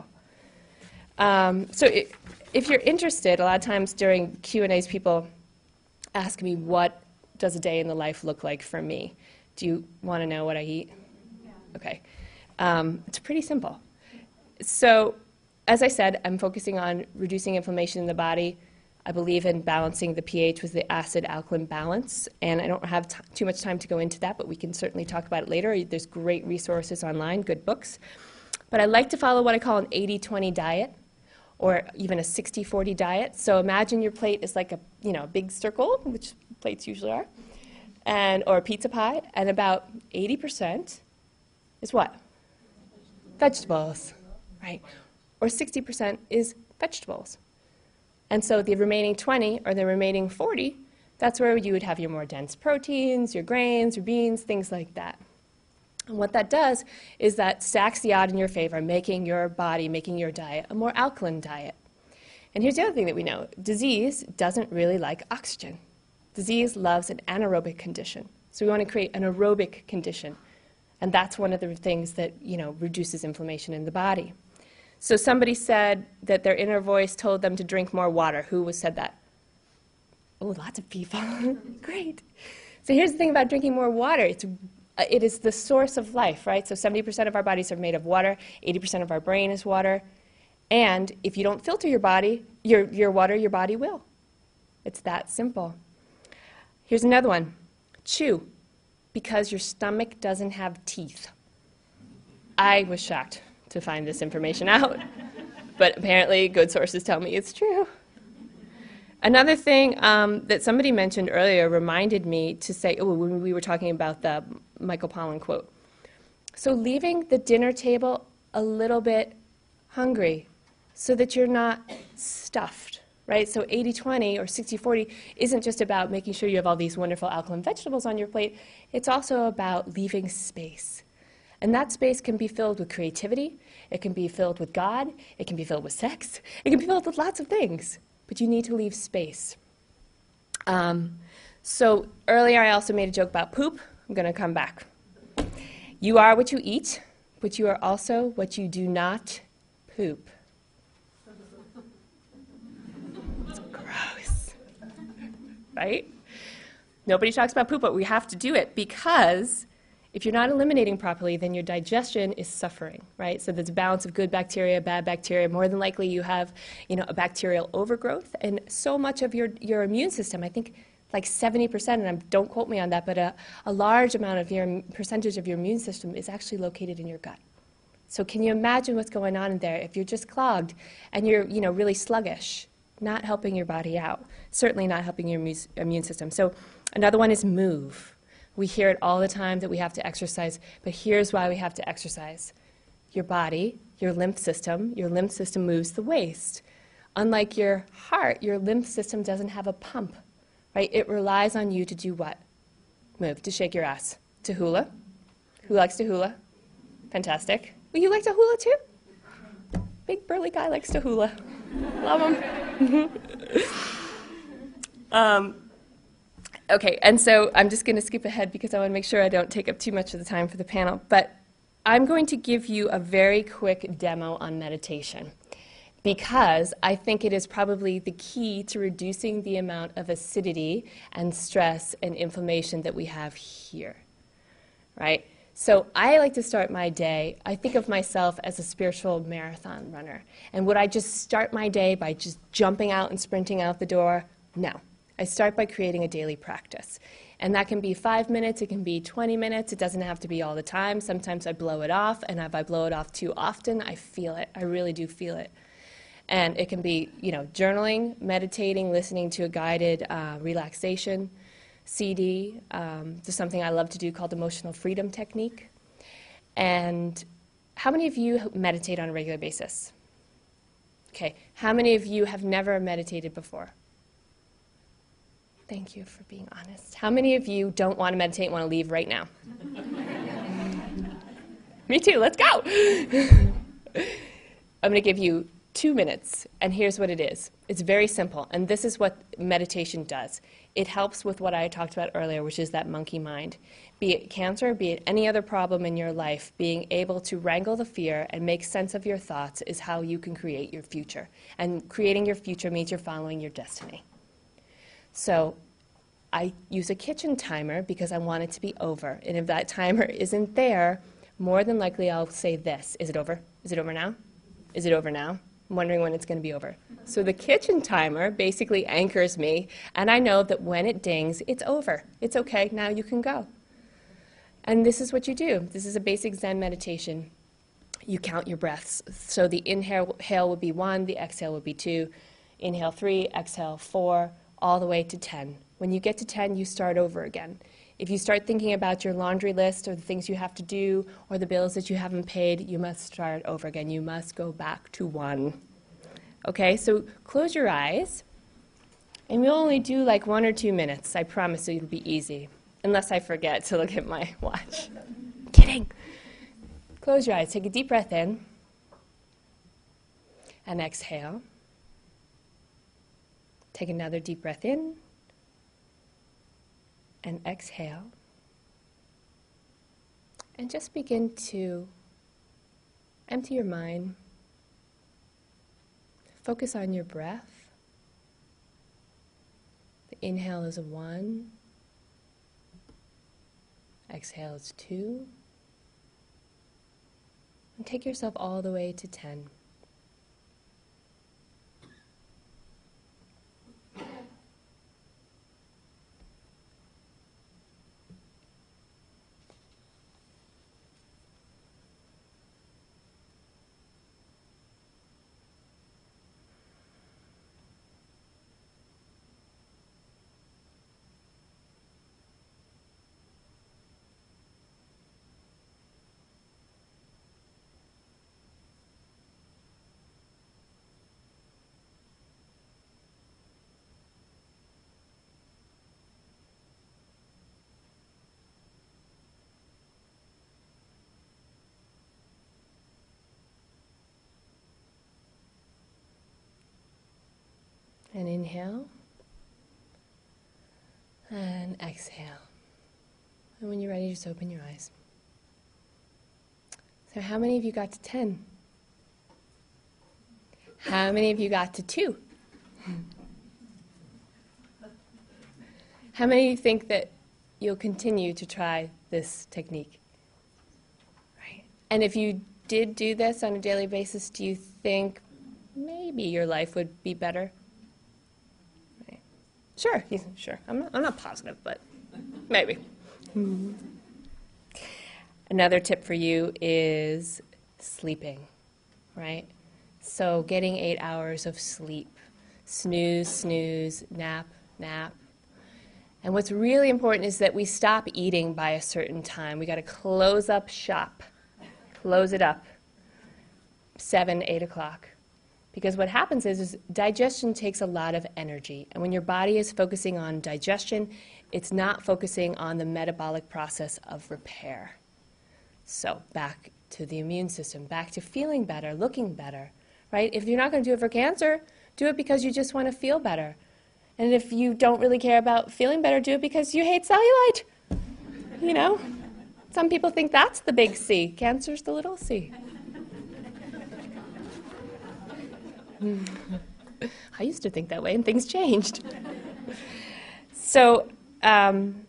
Speaker 5: Um, so it, if you're interested, a lot of times during Q and A's, people ask me, what does a day in the life look like for me? Do you want to know what I eat? Yeah. Okay. Um, it's pretty simple. So as I said, I'm focusing on reducing inflammation in the body. I believe in balancing the pH with the acid-alkaline balance, and I don't have t- too much time to go into that, but we can certainly talk about it later. There's great resources online, good books. But I like to follow what I call an eighty twenty diet, or even a sixty forty diet. So imagine your plate is like a, you know, big circle, which plates usually are, and or a pizza pie, and about eighty percent is what? Vegetables, right? Or sixty percent is vegetables. And so the remaining twenty, or the remaining forty, that's where you would have your more dense proteins, your grains, your beans, things like that. And what that does is that stacks the odd in your favor, making your body, making your diet a more alkaline diet. And here's the other thing that we know. Disease doesn't really like oxygen. Disease loves an anaerobic condition. So we want to create an aerobic condition. And that's one of the things that, you know, reduces inflammation in the body. So somebody said that their inner voice told them to drink more water. Who was said that? Oh, lots of people. Great. So here's the thing about drinking more water. It's, uh, it is the source of life, right? So seventy percent of our bodies are made of water. eighty percent of our brain is water. And if you don't filter your body, your, your water, your body will. It's that simple. Here's another one. Chew, because your stomach doesn't have teeth. I was shocked to find this information out, but apparently good sources tell me it's true. Another thing um, that somebody mentioned earlier reminded me to say, oh, when we were talking about the Michael Pollan quote. So leaving the dinner table a little bit hungry so that you're not stuffed, right? So eighty twenty or sixty forty isn't just about making sure you have all these wonderful alkaline vegetables on your plate. It's also about leaving space. And that space can be filled with creativity, it can be filled with God, it can be filled with sex, it can be filled with lots of things, but you need to leave space. Um, so earlier I also made a joke about poop. I'm going to come back. You are what you eat, but you are also what you do not poop. It's gross, right? Nobody talks about poop, but we have to do it because if you're not eliminating properly, then your digestion is suffering, right? So there's a balance of good bacteria, bad bacteria. More than likely you have, you know, a bacterial overgrowth. And so much of your, your immune system, I think like seventy percent, and I'm, don't quote me on that, but a, a large amount of your percentage of your immune system is actually located in your gut. So can you imagine what's going on in there if you're just clogged and you're, you know, really sluggish, not helping your body out, certainly not helping your immune system. So another one is move. We hear it all the time that we have to exercise, but here's why we have to exercise. Your body, your lymph system, your lymph system moves the waste. Unlike your heart, your lymph system doesn't have a pump, right? It relies on you to do what? Move, to shake your ass. To hula. Who likes to hula? Fantastic. Well, you like to hula too? Big burly guy likes to hula. Love him. um, Okay, and so I'm just going to skip ahead because I want to make sure I don't take up too much of the time for the panel. But I'm going to give you a very quick demo on meditation because I think it is probably the key to reducing the amount of acidity and stress and inflammation that we have here, right? So I like to start my day, I think of myself as a spiritual marathon runner. And would I just start my day by just jumping out and sprinting out the door? No. I start by creating a daily practice. And that can be five minutes, it can be twenty minutes, it doesn't have to be all the time. Sometimes I blow it off, and if I blow it off too often, I feel it. I really do feel it. And it can be, you know, journaling, meditating, listening to a guided uh, relaxation C D. Um, there's something I love to do called Emotional Freedom Technique. And how many of you meditate on a regular basis? Okay. How many of you have never meditated before? Thank you for being honest. How many of you don't want to meditate and want to leave right now? Me too. Let's go. I'm going to give you two minutes, and here's what it is. It's very simple, and this is what meditation does. It helps with what I talked about earlier, which is that monkey mind. Be it cancer, be it any other problem in your life, being able to wrangle the fear and make sense of your thoughts is how you can create your future. And creating your future means you're following your destiny. So I use a kitchen timer because I want it to be over. And if that timer isn't there, more than likely I'll say this. Is it over? Is it over now? Is it over now? I'm wondering when it's going to be over. So the kitchen timer basically anchors me, and I know that when it dings, it's over. It's okay, now you can go. And this is what you do. This is a basic Zen meditation. You count your breaths. So the inhale inhale would be one, the exhale would be two, inhale three, exhale four, all the way to ten. When you get to ten, you start over again. If you start thinking about your laundry list or the things you have to do or the bills that you haven't paid, you must start over again. You must go back to one. Okay, so close your eyes. And we'll only do like one or two minutes. I promise it'll be easy, unless I forget to look at my watch. Kidding. Close your eyes. Take a deep breath in. And exhale. Take another deep breath in. And exhale. And just begin to empty your mind. Focus on your breath. The inhale is a one. Exhale is two. And take yourself all the way to ten. And inhale, and exhale. And when you're ready, just open your eyes. So how many of you got to ten? How many of you got to two? How many of you think that you'll continue to try this technique? Right. And if you did do this on a daily basis, do you think maybe your life would be better? Sure, sure. I'm not, I'm not positive, but maybe. Mm-hmm. Another tip for you is sleeping, right? So getting eight hours of sleep. Snooze, snooze, nap, nap. And what's really important is that we stop eating by a certain time. We got to close up shop. Close it up. Seven, eight o'clock. Because what happens is, is digestion takes a lot of energy. And when your body is focusing on digestion, it's not focusing on the metabolic process of repair. So back to the immune system, back to feeling better, looking better, right? If you're not going to do it for cancer, do it because you just want to feel better. And if you don't really care about feeling better, do it because you hate cellulite. You know? Some people think that's the big C. Cancer's the little c. I used to think that way, and things changed. So, um,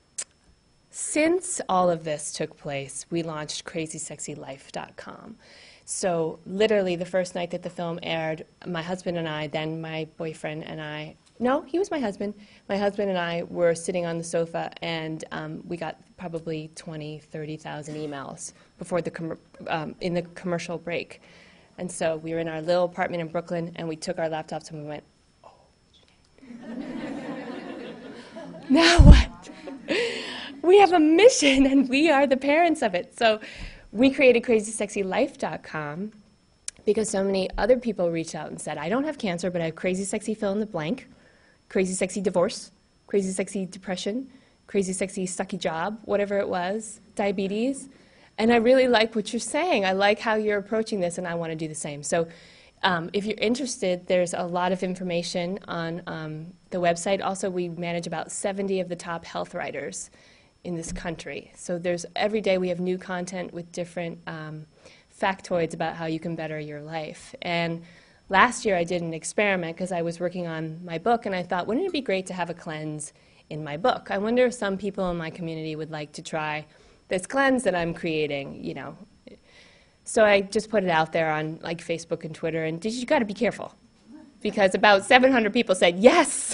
Speaker 5: since all of this took place, we launched crazy sexy life dot com. So, literally, the first night that the film aired, my husband and I, then my boyfriend and I, no, he was my husband. My husband and I were sitting on the sofa, and um, we got probably twenty, thirty thousand emails before the com- um, in the commercial break. And so we were in our little apartment in Brooklyn, and we took our laptops and we went, oh, now what? We have a mission, and we are the parents of it. So we created crazy sexy life dot com because so many other people reached out and said, I don't have cancer, but I have crazy sexy fill in the blank, crazy sexy divorce, crazy sexy depression, crazy sexy sucky job, whatever it was, diabetes. And I really like what you're saying. I like how you're approaching this, and I want to do the same. So Um, if you're interested, there's a lot of information on um, the website. Also, we manage about seventy of the top health writers in this country. So there's every day we have new content with different um, factoids about how you can better your life. And last year I did an experiment because I was working on my book, and I thought, wouldn't it be great to have a cleanse in my book? I wonder if some people in my community would like to try this cleanse that I'm creating, you know. So I just put it out there on like Facebook and Twitter, and you got to be careful because about seven hundred people said yes.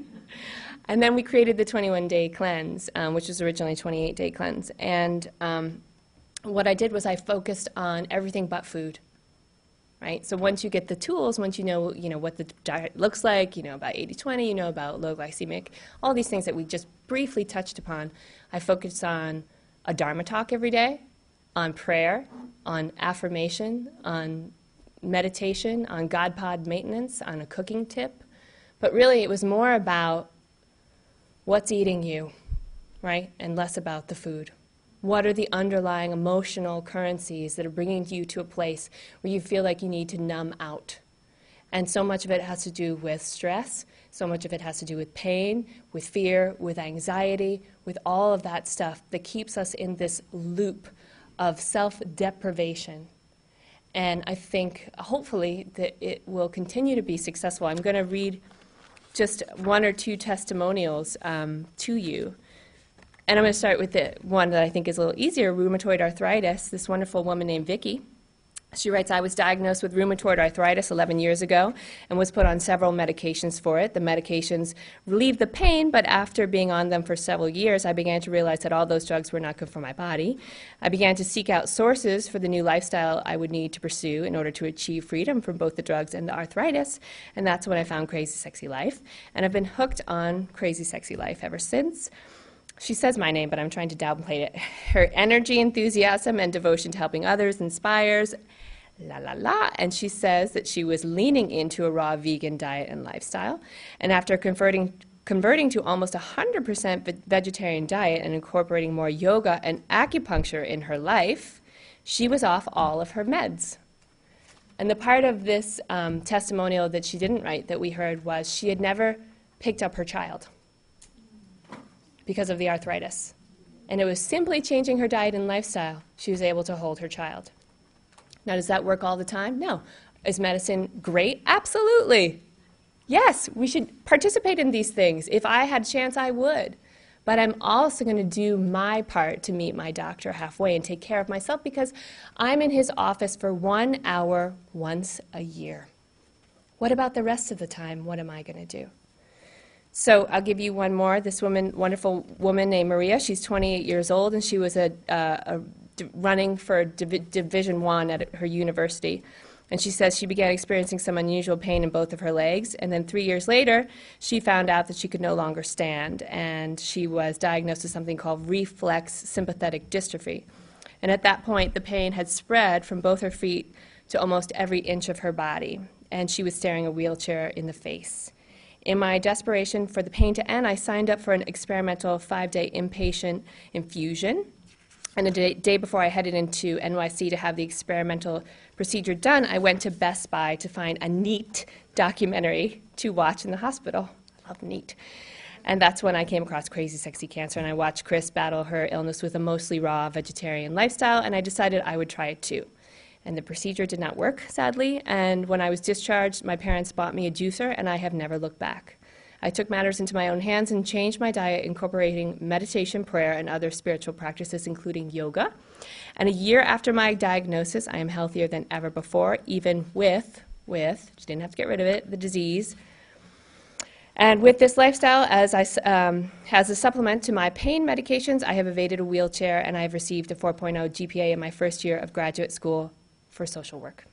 Speaker 5: And then we created the twenty-one day cleanse, um, which was originally a twenty-eight day cleanse. And um, what I did was I focused on everything but food, right? So once you get the tools, once you know, you know what the diet looks like, you know about eighty twenty, you know about low glycemic, all these things that we just briefly touched upon, I focused on a Dharma talk every day, on prayer, on affirmation, on meditation, on God Pod maintenance, on a cooking tip. But really it was more about what's eating you, right? And less about the food. What are the underlying emotional currencies that are bringing you to a place where you feel like you need to numb out? And so much of it has to do with stress, so much of it has to do with pain, with fear, with anxiety, with all of that stuff that keeps us in this loop of self-deprivation. And I think, hopefully, that it will continue to be successful. I'm going to read just one or two testimonials um, to you. And I'm going to start with the one that I think is a little easier, rheumatoid arthritis. This wonderful woman named Vicky. She writes, I was diagnosed with rheumatoid arthritis eleven years ago and was put on several medications for it. The medications relieved the pain, but after being on them for several years, I began to realize that all those drugs were not good for my body. I began to seek out sources for the new lifestyle I would need to pursue in order to achieve freedom from both the drugs and the arthritis, and that's when I found Crazy Sexy Life. And I've been hooked on Crazy Sexy Life ever since. She says my name, but I'm trying to downplay it. Her energy, enthusiasm, and devotion to helping others inspires, la la la. And she says that she was leaning into a raw vegan diet and lifestyle. And after converting, converting to almost a one hundred percent vegetarian diet and incorporating more yoga and acupuncture in her life, she was off all of her meds. And the part of this um, testimonial that she didn't write that we heard was she had never picked up her child because of the arthritis. And it was simply changing her diet and lifestyle she was able to hold her child. Now, does that work all the time? No. Is medicine great? Absolutely. Yes, we should participate in these things. If I had a chance, I would. But I'm also going to do my part to meet my doctor halfway and take care of myself because I'm in his office for one hour once a year. What about the rest of the time? What am I going to do? So I'll give you one more. This woman, wonderful woman named Maria, she's twenty-eight years old, and she was a, uh, a d- running for Div- Division One at her university. And she says she began experiencing some unusual pain in both of her legs, and then three years later, she found out that she could no longer stand, and she was diagnosed with something called reflex sympathetic dystrophy. And at that point, the pain had spread from both her feet to almost every inch of her body, and she was staring a wheelchair in the face. In my desperation for the pain to end, I signed up for an experimental five-day inpatient infusion. And the day, day before I headed into N Y C to have the experimental procedure done, I went to Best Buy to find a neat documentary to watch in the hospital. I love neat. And that's when I came across Crazy Sexy Cancer, and I watched Chris battle her illness with a mostly raw vegetarian lifestyle, and I decided I would try it too. And the procedure did not work, sadly, and when I was discharged, my parents bought me a juicer, and I have never looked back. I took matters into my own hands and changed my diet, incorporating meditation, prayer, and other spiritual practices, including yoga. And a year after my diagnosis, I am healthier than ever before, even with, with, just didn't have to get rid of it, the disease. And with this lifestyle, as I, um, as a supplement to my pain medications, I have evaded a wheelchair, and I have received a four point oh G P A in my first year of graduate school for social work.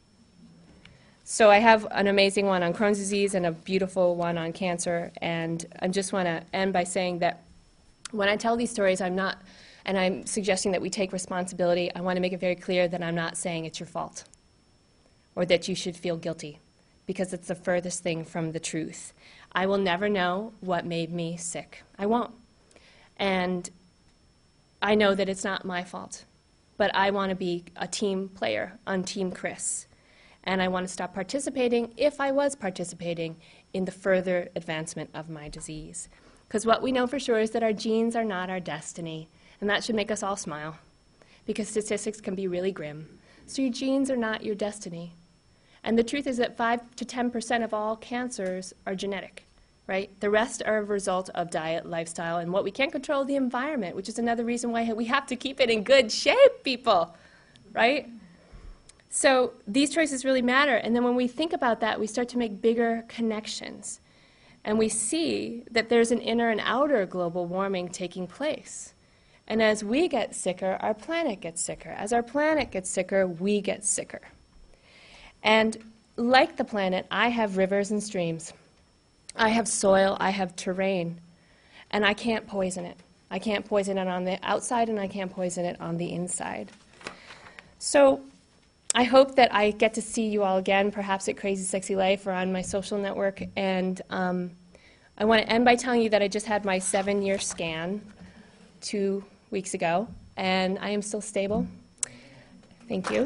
Speaker 5: So I have an amazing one on Crohn's disease and a beautiful one on cancer, and I just want to end by saying that when I tell these stories, I'm not, and I'm suggesting that we take responsibility, I want to make it very clear that I'm not saying it's your fault or that you should feel guilty, because it's the furthest thing from the truth. I will never know what made me sick. I won't. And I know that it's not my fault. But I want to be a team player on Team Chris.
Speaker 18: And I want to stop participating, if I was participating, in the further advancement of my disease. Because what we know for sure is that our genes are not our destiny, and that should make us all smile, because statistics can be really grim. So your genes are not your destiny. And the truth is that five to ten percent of all cancers are genetic, right? The rest are a result of diet, lifestyle, and what we can't control, the environment, which is another reason why we have to keep it in good shape, people, right? So these choices really matter. And then when we think about that, we start to make bigger connections. And we see that there's an inner and outer global warming taking place. And as we get sicker, our planet gets sicker. As our planet gets sicker, we get sicker. And like the planet, I have rivers and streams. I have soil, I have terrain, and I can't poison it. I can't poison it on the outside, and I can't poison it on the inside. So I hope that I get to see you all again, perhaps at Crazy Sexy Life or on my social network. And um, I want to end by telling you that I just had my seven-year scan two weeks ago, and I am still stable. Thank you.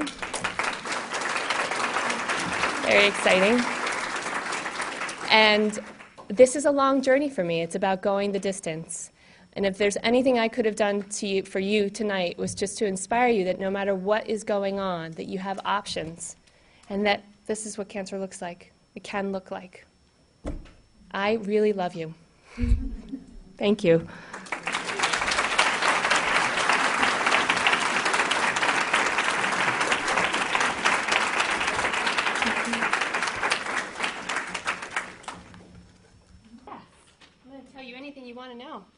Speaker 18: Very exciting. And this is a long journey for me. It's about going the distance. And if there's anything I could have done to you, for you tonight, was just to inspire you that no matter what is going on, that you have options, and that this is what cancer looks like. It can look like. I really love you. Thank you. You want to know.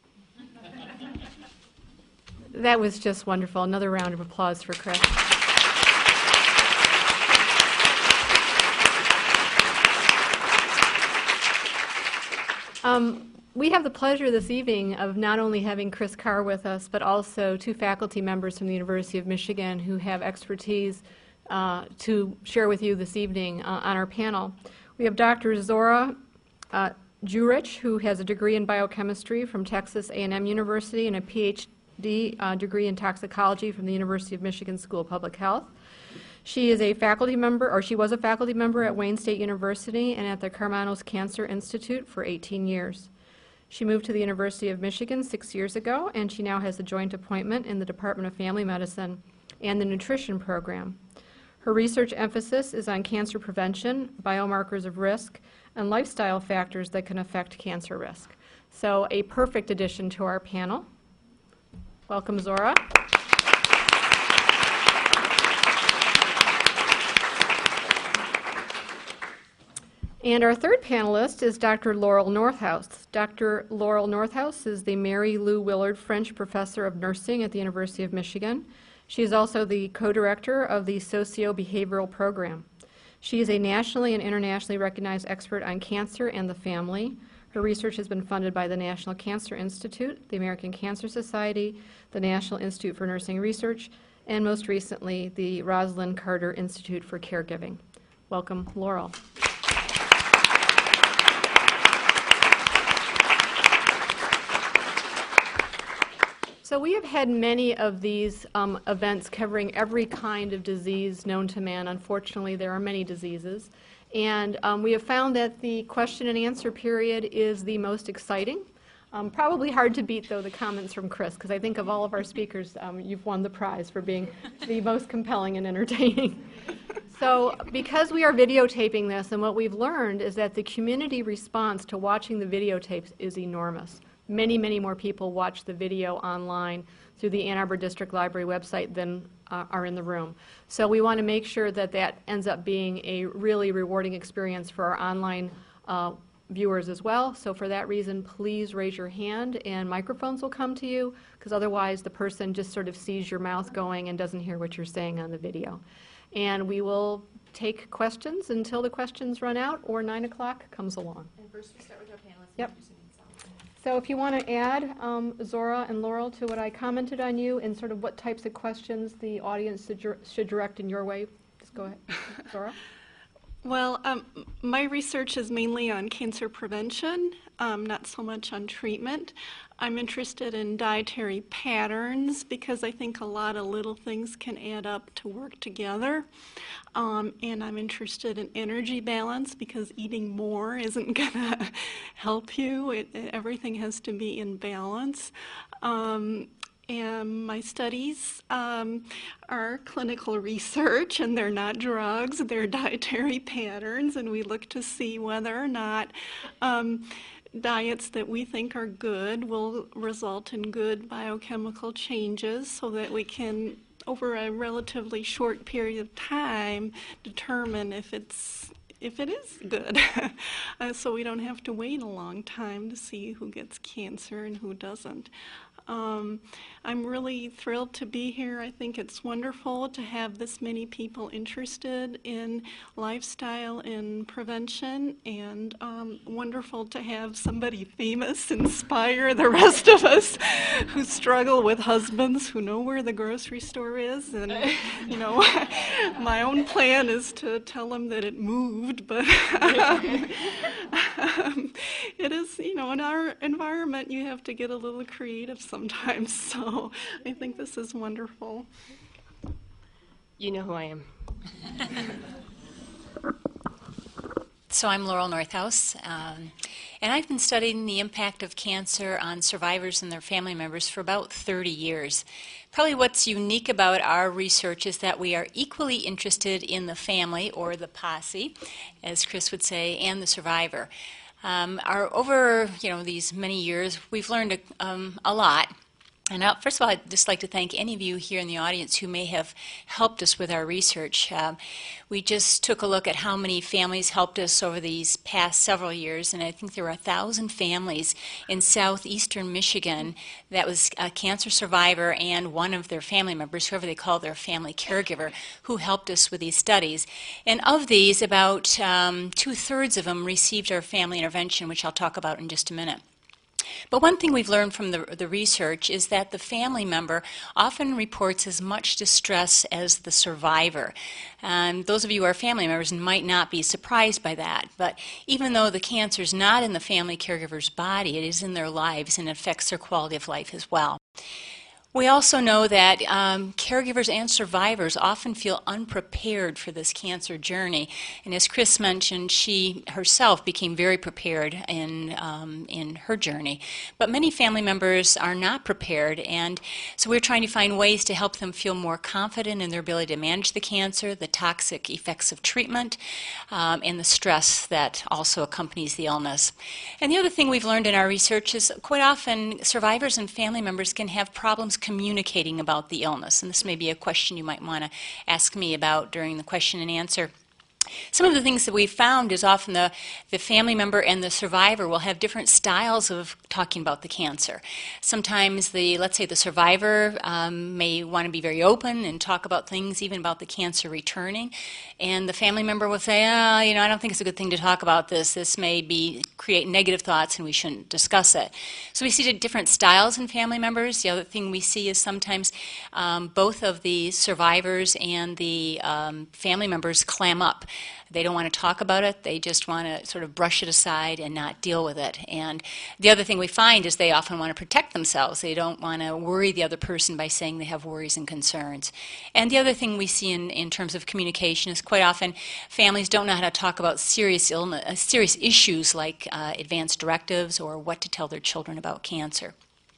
Speaker 3: That was just wonderful. Another round of applause for Chris. Um, we have the pleasure this evening of not only having Chris Carr with us, but also two faculty members from the University of Michigan who have expertise uh, to share with you this evening uh, on our panel. We have Doctor Zora uh, Jurich, who has a degree in biochemistry from Texas A and M University and a P H D uh, degree in toxicology from the University of Michigan School of Public Health. She is a faculty member, or she was a faculty member at Wayne State University and at the Karmanos Cancer Institute for eighteen years. She moved to the University of Michigan six years ago, and she now has a joint appointment in the Department of Family Medicine and the Nutrition Program. Her research emphasis is on cancer prevention, biomarkers of risk, and lifestyle factors that can affect cancer risk. So a perfect addition to our panel. Welcome, Zora. And our third panelist is Doctor Laurel Northouse. Doctor Laurel Northouse is the Mary Lou Willard French Professor of Nursing at the University of Michigan. She is also the co-director of the Socio-Behavioral Program. She is a nationally and internationally recognized expert on cancer and the family. Her research has been funded by the National Cancer Institute, the American Cancer Society, the National Institute for Nursing Research, and most recently, the Rosalind Carter Institute for Caregiving. Welcome, Laurel. So we have had many of these um, events covering every kind of disease known to man. Unfortunately, there are many diseases. And um, we have found that the question and answer period is the most exciting. Um, probably hard to beat, though, the comments from Chris, because I think of all of our speakers, um, you've won the prize for being the most compelling and entertaining. So because we are videotaping this, and what we've learned is that the community response to watching the videotapes is enormous. Many, many more people watch the video online through the Ann Arbor District Library website than uh, are in the room. So we want to make sure that that ends up being a really rewarding experience for our online uh, viewers as well. So for that reason, please raise your hand and microphones will come to you, because otherwise the person just sort of sees your mouth going and doesn't hear what you're saying on the video. And we will take questions until the questions run out or nine o'clock comes along.
Speaker 18: And first we start with our panelists.
Speaker 3: Yep. So if you want to add, um, Zora and Laurel, to what I commented on you and sort of what types of questions the audience should, should direct in your way, just go ahead. Zora?
Speaker 19: Well, um, my research is mainly on cancer prevention, um, not so much on treatment. I'm interested in dietary patterns because I think a lot of little things can add up to work together. Um, and I'm interested in energy balance because eating more isn't going to help you. It, everything has to be in balance. Um, And my studies um, are clinical research, and they're not drugs, they're dietary patterns, and we look to see whether or not um, diets that we think are good will result in good biochemical changes so that we can, over a relatively short period of time, determine if it's if it is good. uh, so we don't have to wait a long time to see who gets cancer and who doesn't. Um, I'm really thrilled to be here. I think it's wonderful to have this many people interested in lifestyle and prevention, and um, wonderful to have somebody famous inspire the rest of us who struggle with husbands who know where the grocery store is. And, you know, my own plan is to tell them that it moved, but um, um, it is, you know, in our environment, you have to get a little creative sometimes, so I think this is wonderful.
Speaker 18: You know who I am.
Speaker 20: So I'm Laurel Northouse, um, and I've been studying the impact of cancer on survivors and their family members for about thirty years. Probably what's unique about our research is that we are equally interested in the family, or the posse, as Chris would say, and the survivor. Um, our, over you know these many years, we've learned a, um, a lot. And I'll, first of all, I'd just like to thank any of you here in the audience who may have helped us with our research. Um, we just took a look at how many families helped us over these past several years, and I think there were a thousand families in southeastern Michigan that was a cancer survivor and one of their family members, whoever they call their family caregiver, who helped us with these studies. And of these, about um, two-thirds of them received our family intervention, which I'll talk about in just a minute. But one thing we've learned from the, the research is that the family member often reports as much distress as the survivor. Um, those of you who are family members might not be surprised by that, but even though the cancer is not in the family caregiver's body, it is in their lives and affects their quality of life as well. We also know that um, caregivers and survivors often feel unprepared for this cancer journey. And as Chris mentioned, she herself became very prepared in, um, in her journey. But many family members are not prepared, and so we're trying to find ways to help them feel more confident in their ability to manage the cancer, the toxic effects of treatment, um, and the stress that also accompanies the illness. And the other thing we've learned in our research is quite often survivors and family members can have problems communicating about the illness, and this may be a question you might want to ask me about during the question and answer. Some of the things that we've found is often the, the family member and the survivor will have different styles of talking about the cancer. Sometimes the, let's say the survivor um, may want to be very open and talk about things, even about the cancer returning, and the family member will say, oh, you know, I don't think it's a good thing to talk about this. This may be create negative thoughts and we shouldn't discuss it. So we see different styles in family members. The other thing we see is sometimes um, both of the survivors and the um, family members clam up. They don't want to talk about it. They just want to sort of brush it aside and not deal with it. And the other thing we find is they often want to protect themselves. They don't want to worry the other person by saying they have worries and concerns. And the other thing we see in, in terms of communication is quite often families don't know how to talk about serious illness, uh, serious issues like uh, advanced directives or what to tell their children about cancer.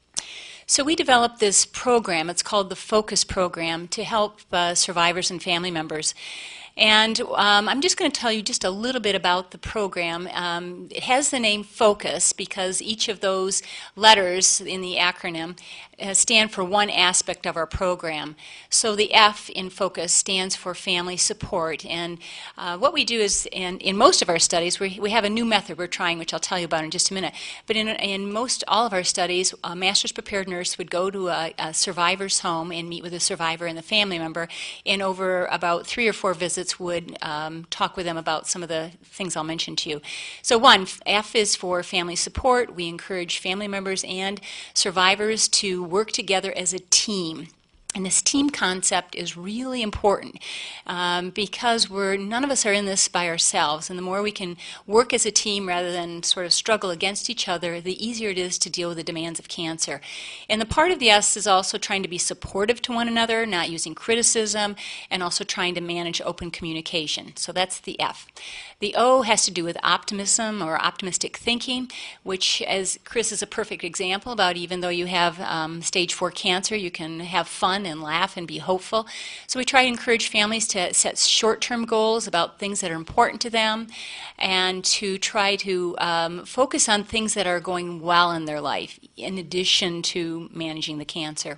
Speaker 20: So we developed this program. It's called the FOCUS program to help uh, survivors and family members. And um, I'm just going to tell you just a little bit about the program. Um, it has the name FOCUS because each of those letters in the acronym uh, stand for one aspect of our program. So the F in FOCUS stands for family support. And uh, what we do is, in, in most of our studies, we, we have a new method we're trying, which I'll tell you about in just a minute. But in, in most all of our studies, a master's prepared nurse would go to a, a survivor's home and meet with a survivor and the family member, and over about three or four visits would um, talk with them about some of the things I'll mention to you. So one, F is for family support. We encourage family members and survivors to work together as a team. And this team concept is really important um, because we're, none of us are in this by ourselves. And the more we can work as a team rather than sort of struggle against each other, the easier it is to deal with the demands of cancer. And the part of the S is also trying to be supportive to one another, not using criticism, and also trying to manage open communication. So that's the F. The O has to do with optimism or optimistic thinking, which, as Chris is a perfect example about, even though you have um, stage four cancer, you can have fun and laugh and be hopeful. So we try to encourage families to set short-term goals about things that are important to them and to try to um, focus on things that are going well in their life in addition to managing the cancer.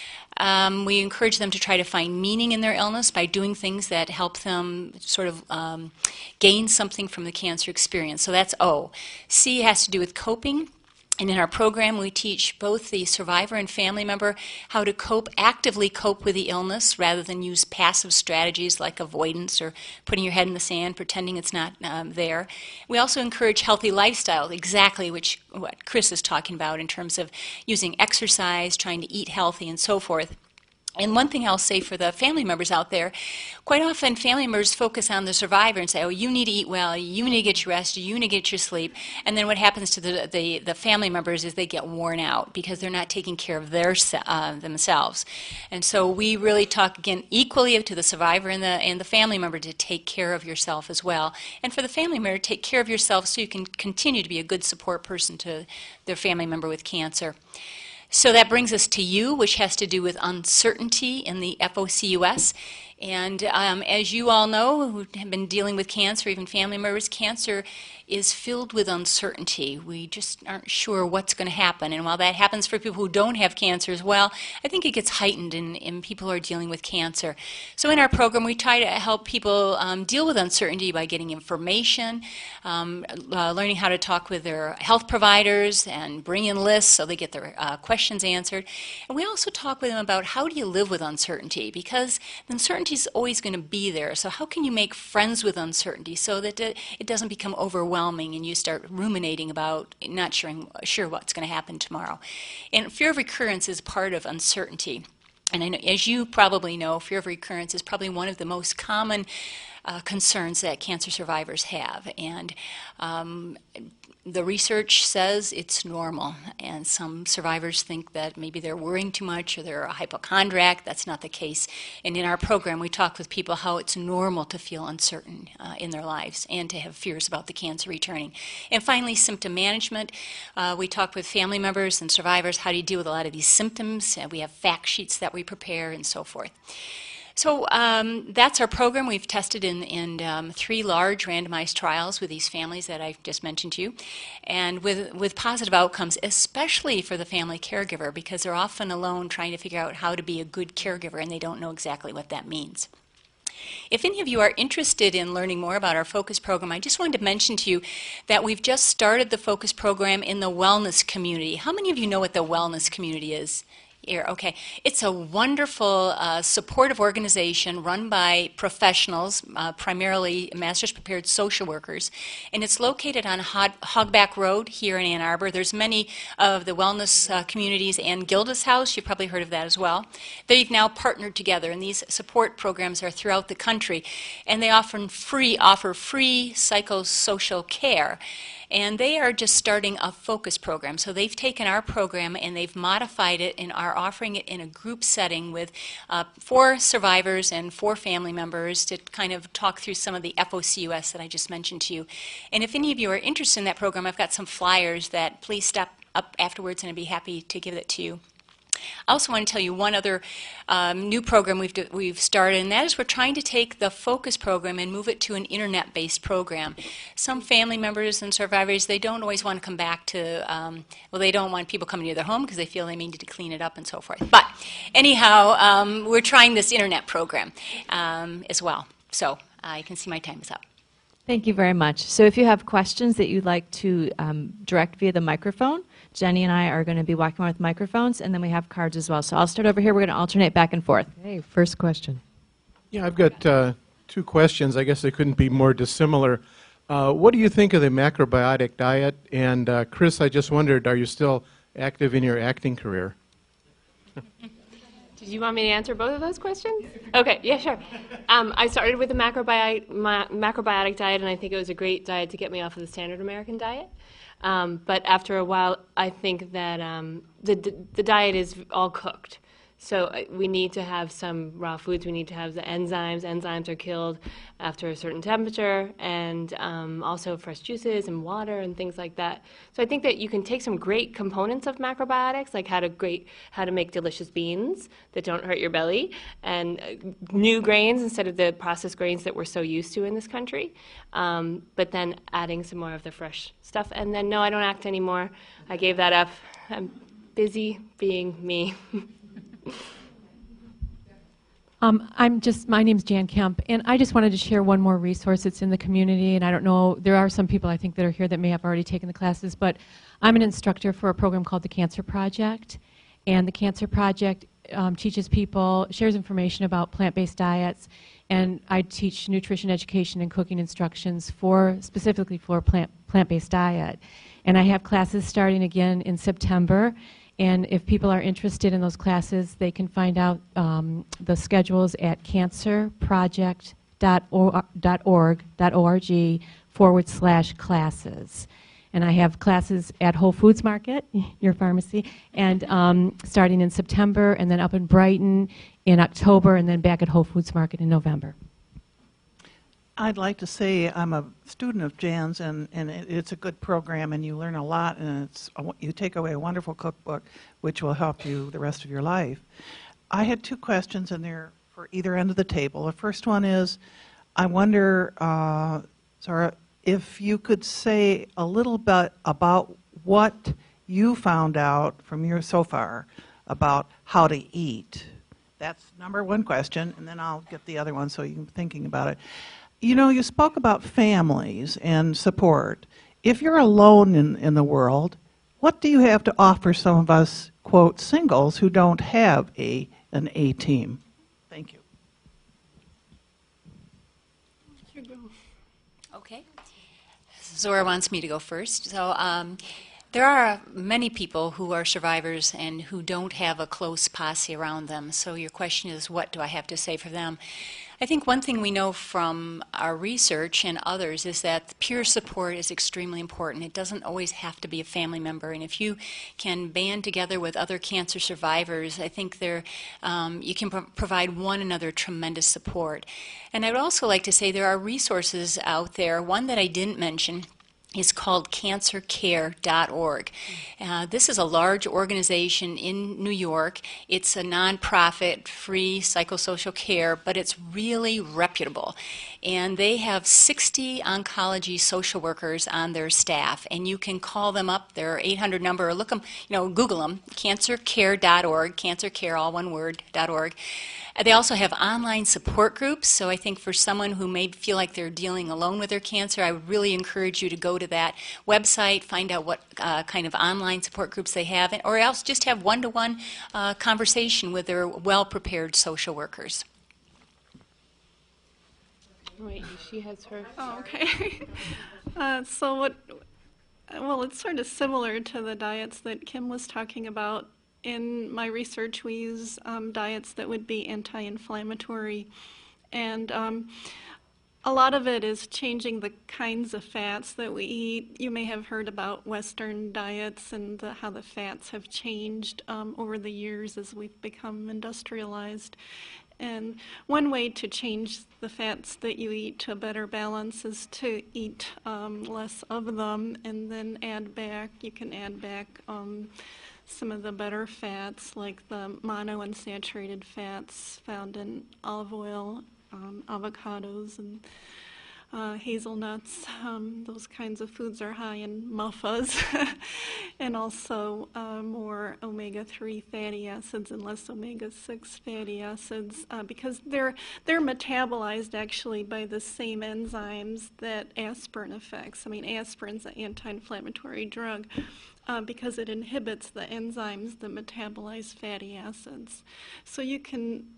Speaker 20: Um, we encourage them to try to find meaning in their illness by doing things that help them sort of um, gain something from the cancer experience. So that's O. C has to do with coping. And in our program, we teach both the survivor and family member how to cope, actively cope with the illness rather than use passive strategies like avoidance or putting your head in the sand, pretending it's not um, there. We also encourage healthy lifestyle, exactly which what Chris is talking about in terms of using exercise, trying to eat healthy, and so forth. And one thing I'll say for the family members out there, quite often family members focus on the survivor and say, oh, you need to eat well, you need to get your rest, you need to get your sleep. And then what happens to the, the, the family members is they get worn out because they're not taking care of their uh, themselves. And so we really talk, again, equally to the survivor and the, and the family member to take care of yourself as well. And for the family member, take care of yourself so you can continue to be a good support person to their family member with cancer. So that brings us to U, which has to do with uncertainty in the F O C U S. And um, as you all know, who have been dealing with cancer, even family members, cancer is filled with uncertainty. We just aren't sure what's going to happen. And while that happens for people who don't have cancer as well, I think it gets heightened in, in people who are dealing with cancer. So in our program, we try to help people um, deal with uncertainty by getting information, um, uh, learning how to talk with their health providers and bring in lists so they get their uh, questions answered. And we also talk with them about how do you live with uncertainty, because the uncertainty is always going to be there. So how can you make friends with uncertainty so that it doesn't become overwhelming and you start ruminating about not sure, sure what's going to happen tomorrow. And fear of recurrence is part of uncertainty. And I know, as you probably know, fear of recurrence is probably one of the most common uh, concerns that cancer survivors have. And um, the research says it's normal, and some survivors think that maybe they're worrying too much or they're a hypochondriac. That's not the case. And in our program, we talk with people how it's normal to feel uncertain uh, in their lives and to have fears about the cancer returning. And finally, symptom management. Uh, we talk with family members and survivors how do you deal with a lot of these symptoms. Uh, we have fact sheets that we prepare and so forth. So um, that's our program. We've tested in, in um, three large randomized trials with these families that I've just mentioned to you, and with, with positive outcomes, especially for the family caregiver, because they're often alone trying to figure out how to be a good caregiver, and they don't know exactly what that means. If any of you are interested in learning more about our FOCUS program, I just wanted to mention to you that we've just started the FOCUS program in the wellness community. How many of you know what the wellness community is? Here, okay. It's a wonderful uh, supportive organization run by professionals, uh, primarily master's prepared social workers, and it's located on Hog- Hogback Road here in Ann Arbor. There's many of the wellness uh, communities and Gilda's House. You've probably heard of that as well. They've now partnered together, and these support programs are throughout the country, and they often free, offer free psychosocial care. And they are just starting a FOCUS program. So they've taken our program and they've modified it and are offering it in a group setting with uh, four survivors and four family members to kind of talk through some of the F O C U S that I just mentioned to you. And if any of you are interested in that program, I've got some flyers that please step up afterwards and I'd be happy to give it to you. I also want to tell you one other um, new program we've, do, we've started, and that is we're trying to take the FOCUS program and move it to an internet-based program. Some family members and survivors, they don't always want to come back to, um, well, they don't want people coming to their home because they feel they need to clean it up and so forth. But anyhow, um, we're trying this internet program um, as well. So I can see my time is up.
Speaker 2: Thank you very much. So if you have questions that you'd like to um, direct via the microphone, Jenny and I are going to be walking around with microphones, and then we have cards as well. So I'll start over here. We're going to alternate back and forth.
Speaker 21: Okay, first question.
Speaker 22: Yeah, I've got uh, two questions. I guess they couldn't be more dissimilar. Uh, what do you think of the macrobiotic diet? And uh, Chris, I just wondered, are you still active in your acting career?
Speaker 18: Did you want me to answer both of those questions? Okay, yeah, sure. Um, I started with the macrobi- ma- macrobiotic diet, and I think it was a great diet to get me off of the standard American diet. Um, but after a while, I think that um, the, the the diet is all cooked. So uh, we need to have some raw foods. We need to have the enzymes. Enzymes are killed after a certain temperature, and um, also fresh juices and water and things like that. So I think that you can take some great components of macrobiotics, like how to great how to make delicious beans that don't hurt your belly, and uh, new grains instead of the processed grains that we're so used to in this country. Um, but then adding some more of the fresh stuff. And then no, I don't act anymore. I gave that up. I'm busy being me.
Speaker 1: Um, I'm just, my name's Jan Kemp, and I just wanted to share one more resource that's in the community, and I don't know, there are some people I think that are here that may have already taken the classes, but I'm an instructor for a program called the Cancer Project, and the Cancer Project um, teaches people, shares information about plant-based diets, and I teach nutrition education and cooking instructions for, specifically for plant, plant-based diet. And I have classes starting again in September. And if people are interested in those classes, they can find out um, the schedules at cancerproject dot org forward slash classes. And I have classes at Whole Foods Market, your pharmacy, and um, starting in September, and then up in Brighton in October, and then back at Whole Foods Market in November.
Speaker 21: I'd like to say I'm a student of Jan's, and, and it, it's a good program, and you learn a lot, and it's a, you take away a wonderful cookbook, which will help you the rest of your life. I had two questions, and they're for either end of the table. The first one is, I wonder, uh, Zora, if you could say a little bit about what you found out from your so far about how to eat. That's number one question, and then I'll get the other one so you can be thinking about it. You know, you spoke about families and support. If you're alone in, in the world, what do you have to offer some of us, quote, singles who don't have a an A team? Thank you.
Speaker 20: Okay. Zora wants me to go first. So um, there are many people who are survivors and who don't have a close posse around them. So your question is, what do I have to say for them? I think one thing we know from our research and others is that peer support is extremely important. It doesn't always have to be a family member, and if you can band together with other cancer survivors, I think there, um, you can pro- provide one another tremendous support. And I would also like to say there are resources out there. One that I didn't mention is called cancer care dot org. Uh, this is a large organization in New York. It's a nonprofit, free psychosocial care, but it's really reputable. And they have sixty oncology social workers on their staff, and you can call them up, their eight hundred number, or look them, you know, Google them, cancer care dot org, cancercare, all one word, .org. They also have online support groups, so I think for someone who may feel like they're dealing alone with their cancer, I would really encourage you to go to that website, find out what uh, kind of online support groups they have, or else just have one-to-one uh, conversation with their well-prepared social workers.
Speaker 18: Wait, she has her.
Speaker 19: Oh, okay. uh, so what? Well, it's sort of similar to the diets that Kim was talking about. In my research, we use um, diets that would be anti-inflammatory, and um, a lot of it is changing the kinds of fats that we eat. You may have heard about Western diets and the, how the fats have changed um, over the years as we've become industrialized. And one way to change the fats that you eat to a better balance is to eat um, less of them, and then add back, you can add back um, some of the better fats, like the monounsaturated fats found in olive oil, um, avocados, and uh, hazelnuts. Um, those kinds of foods are high in M U F As, and also uh, more omega three fatty acids and less omega six fatty acids, uh, because they're they're metabolized actually by the same enzymes that aspirin affects. I mean, aspirin's an anti-inflammatory drug. Uh, because it inhibits the enzymes that metabolize fatty acids. So you can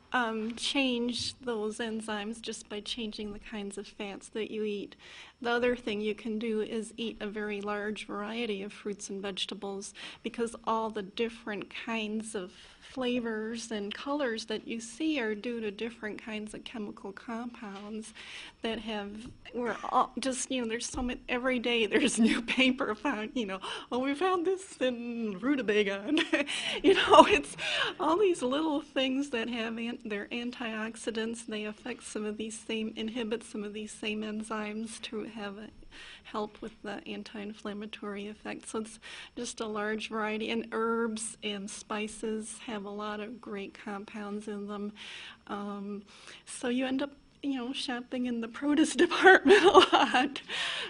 Speaker 19: um, change those enzymes just by changing the kinds of fats that you eat. The other thing you can do is eat a very large variety of fruits and vegetables, because all the different kinds of flavors and colors that you see are due to different kinds of chemical compounds that have, we're all just, you know, there's so many, every day there's new paper found, you know, oh, we found this in rutabaga. You know, it's all these little things that have, an, they're antioxidants, they affect some of these same, inhibit some of these same enzymes to have a, help with the anti-inflammatory effect. So it's just a large variety. And herbs and spices have a lot of great compounds in them. Um, so you end up, you know, shopping in the produce department a lot.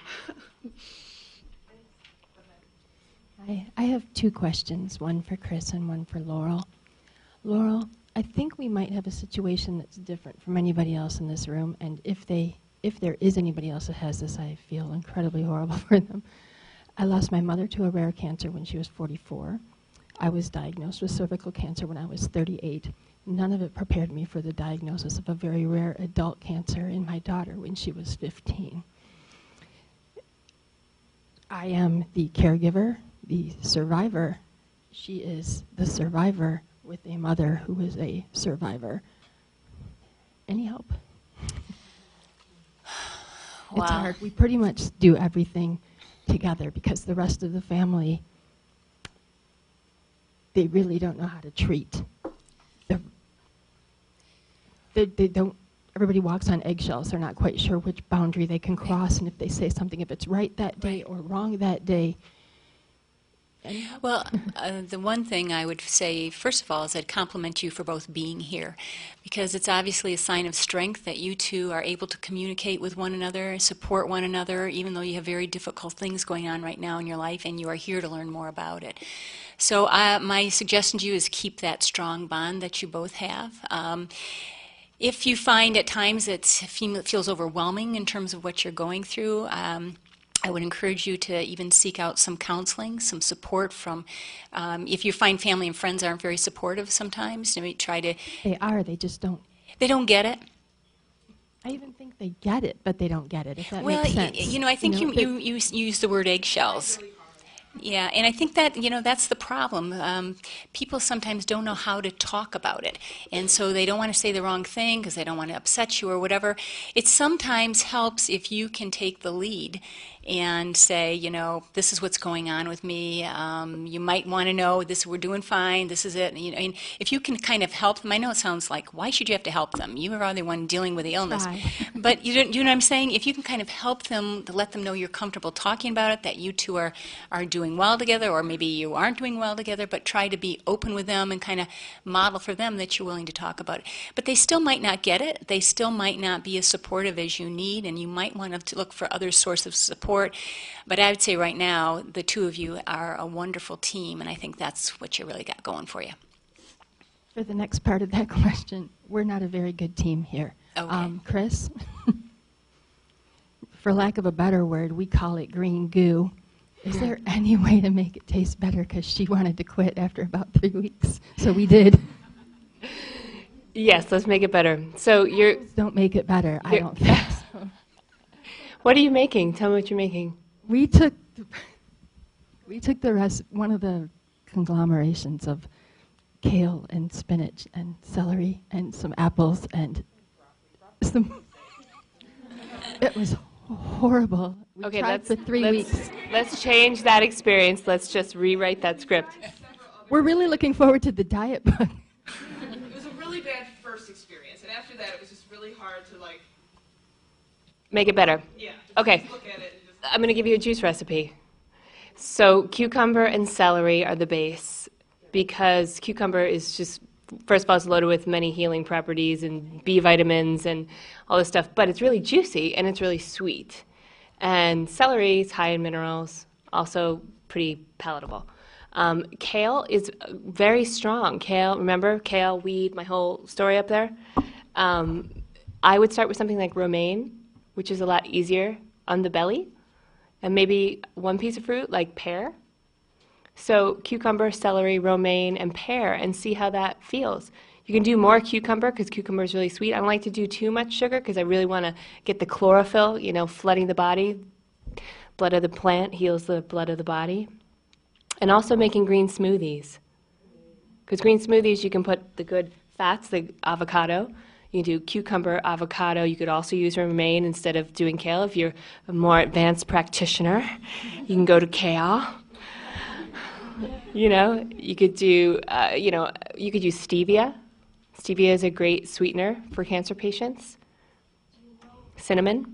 Speaker 4: I, I have two questions, one for Chris and one for Laurel. Laurel, I think we might have a situation that's different from anybody else in this room, and if they If there is anybody else that has this, I feel incredibly horrible for them. I lost my mother to a rare cancer when she was forty-four. I was diagnosed with cervical cancer when I was thirty-eight. None of it prepared me for the diagnosis of a very rare adult cancer in my daughter when she was fifteen. I am the caregiver, the survivor. She is the survivor with a mother who is a survivor. Any help?
Speaker 20: Wow.
Speaker 4: It's hard. We pretty much do everything together because the rest of the family, they really don't know how to treat. The, they, they don't, everybody walks on eggshells. They're not quite sure which boundary they can cross, and if they say something, if it's right that day or wrong that day.
Speaker 20: Well, uh, the one thing I would say, first of all, is I'd compliment you for both being here, because it's obviously a sign of strength that you two are able to communicate with one another, support one another, even though you have very difficult things going on right now in your life, and you are here to learn more about it. So uh, my suggestion to you is keep that strong bond that you both have. Um, if you find at times it feels overwhelming in terms of what you're going through, um, I would encourage you to even seek out some counseling, some support from, um, if you find family and friends aren't very supportive sometimes, maybe try to...
Speaker 4: They are, they just don't.
Speaker 20: They don't get it?
Speaker 4: I even think they get it, but they don't get it, if that
Speaker 20: well,
Speaker 4: makes sense.
Speaker 20: Y- you know, I think
Speaker 4: you, know,
Speaker 20: you, you, you use the word eggshells. Yeah, and I think that, you know, that's the problem. Um, people sometimes don't know how to talk about it, and so they don't want to say the wrong thing because they don't want to upset you or whatever. It sometimes helps if you can take the lead and say, you know, this is what's going on with me. Um, you might want to know this. We're doing fine. This is it. You know, and if you can kind of help them, I know it sounds like, why should you have to help them? You are the one dealing with the illness. But you, don't, you know what I'm saying? If you can kind of help them to let them know you're comfortable talking about it, that you two are are doing well together, or maybe you aren't doing well together, but try to be open with them and kind of model for them that you're willing to talk about it. But they still might not get it. They still might not be as supportive as you need, and you might want to look for other sources of support. But I would say right now, the two of you are a wonderful team, and I think that's what you really got going for you.
Speaker 4: For the next part of that question, we're not a very good team here.
Speaker 20: Okay.
Speaker 4: Um, Chris, for lack of a better word, we call it green goo. Is there any way to make it taste better? Because she wanted to quit after about three weeks, so we did.
Speaker 6: Yes, let's make it better. So you're...
Speaker 4: Don't make it better, I don't think so.
Speaker 6: What are you making? Tell me what you're making.
Speaker 4: We took, we took the rest, one of the conglomerations of kale and spinach and celery and some apples and some... It was horrible. We
Speaker 6: okay,
Speaker 4: tried
Speaker 6: let's,
Speaker 4: for three
Speaker 6: let's,
Speaker 4: weeks.
Speaker 6: Let's change that experience. Let's just rewrite that script.
Speaker 4: We're really looking forward to the diet book.
Speaker 8: It was a really bad first experience, and after that it was just really hard to, like...
Speaker 6: Make it better.
Speaker 8: Yeah.
Speaker 6: Okay.
Speaker 8: Look at it and just...
Speaker 6: I'm going to give you a juice recipe. So cucumber and celery are the base because cucumber is just, first of all, it's loaded with many healing properties and B vitamins and all this stuff, but it's really juicy and it's really sweet. And celery is high in minerals, also pretty palatable. Um, kale is very strong. Kale, remember, kale, weed, my whole story up there. Um, I would start with something like romaine, which is a lot easier on the belly, and maybe one piece of fruit like pear. So cucumber, celery, romaine, and pear, and see how that feels.
Speaker 9: You can do more cucumber because cucumber is really sweet. I don't like to do too much sugar because I really want to get the chlorophyll, you know, flooding the body. Blood of the plant heals the blood of the body. And also making green smoothies. Because green smoothies, you can put the good fats, the avocado. You can do cucumber, avocado. You could also use romaine instead of doing kale. If you're a more advanced practitioner, you can go to kale. You know, you could do, uh, you know, you could use stevia. Stevia is a great sweetener for cancer patients. Cinnamon.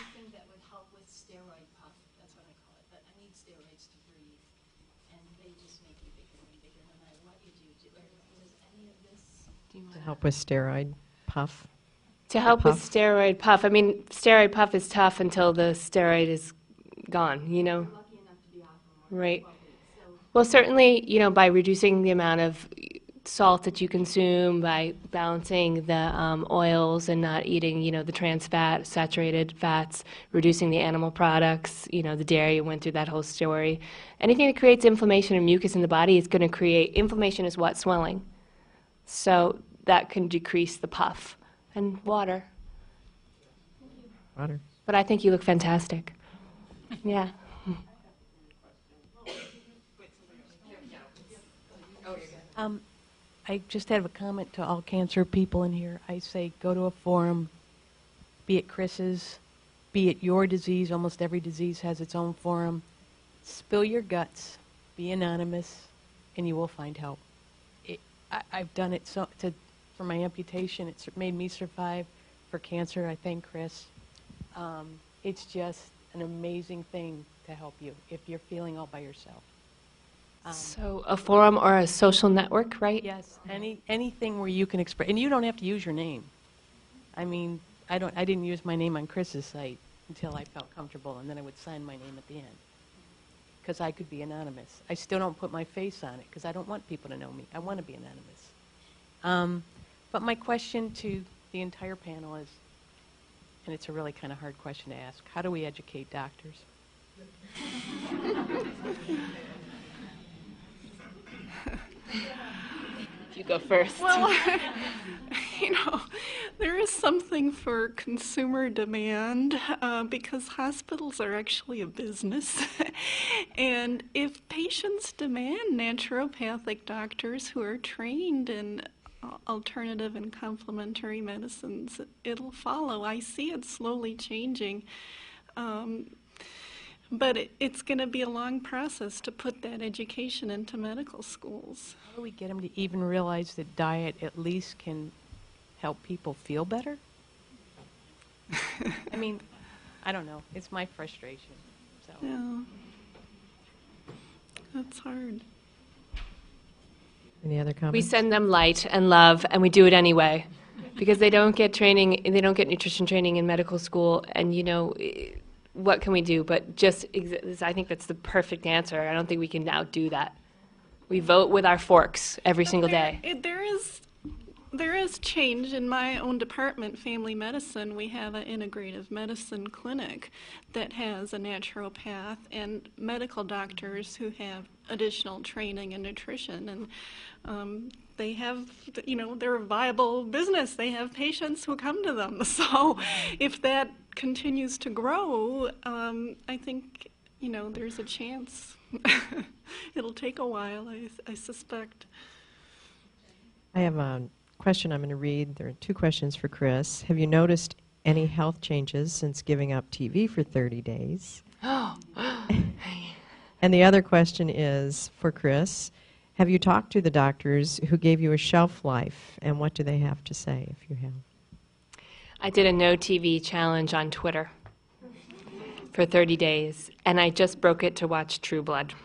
Speaker 10: To help with steroid puff?
Speaker 9: To help
Speaker 10: puff?
Speaker 9: with steroid puff. I mean, steroid puff is tough until the steroid is gone, you know? Right. Well, certainly, you know, by reducing the amount of salt that you consume, by balancing the um, oils and not eating, you know, the trans fat, saturated fats, reducing the animal products, you know, the dairy, went through that whole story. Anything that creates inflammation and mucus in the body is going to create, inflammation is what? Swelling. So that can decrease the puff. And water.
Speaker 10: Water.
Speaker 9: But I think you look fantastic. Yeah.
Speaker 23: Um, I just have a comment to all cancer people in here. I say go to a forum, be it Chris's, be it your disease. Almost every disease has its own forum. Spill your guts, be anonymous, and you will find help. It, I, I've done it so to. For my amputation, it's made me survive. For cancer, I thank Chris. Um, it's just an amazing thing to help you if you're feeling all by yourself. Um,
Speaker 9: So a forum or a social network, right?
Speaker 23: Yes, any anything where you can express, and you don't have to use your name. I mean, I don't. I didn't use my name on Chris's site until I felt comfortable, and then I would sign my name at the end because I could be anonymous. I still don't put my face on it because I don't want people to know me. I want to be anonymous. Um, But my question to the entire panel is, and it's a really kind of hard question to ask, how do we educate doctors?
Speaker 9: You go first.
Speaker 19: Well, you know, there is something for consumer demand uh, because hospitals are actually a business. And if patients demand naturopathic doctors who are trained in alternative and complementary medicines, it'll follow. I see it slowly changing. Um, but it, it's going to be a long process to put that education into medical schools.
Speaker 23: How do we get them to even realize that diet at least can help people feel better? I mean, I don't know. It's my frustration. So.
Speaker 19: Yeah. That's hard.
Speaker 10: Any other comments?
Speaker 9: We send them light and love, and we do it anyway, because they don't get training, they don't get nutrition training in medical school, and you know, what can we do? But just, ex- I think that's the perfect answer. I don't think we can outdo that. We vote with our forks every single day.
Speaker 19: It, there is there is change in my own department, family medicine. We have an integrative medicine clinic that has a naturopath and medical doctors who have additional training in nutrition, and um, they have, you know, they're a viable business. They have patients who come to them. So if that continues to grow, um, I think, you know, there's a chance. It'll take a while, I, I suspect.
Speaker 10: I have a question I'm going to read. There are two questions for Chris. Have you noticed any health changes since giving up T V for thirty days? And the other question is for Chris. Have you talked to the doctors who gave you a shelf life, and what do they have to say, if you have?
Speaker 9: I did a no T V challenge on Twitter for thirty days, and I just broke it to watch True Blood.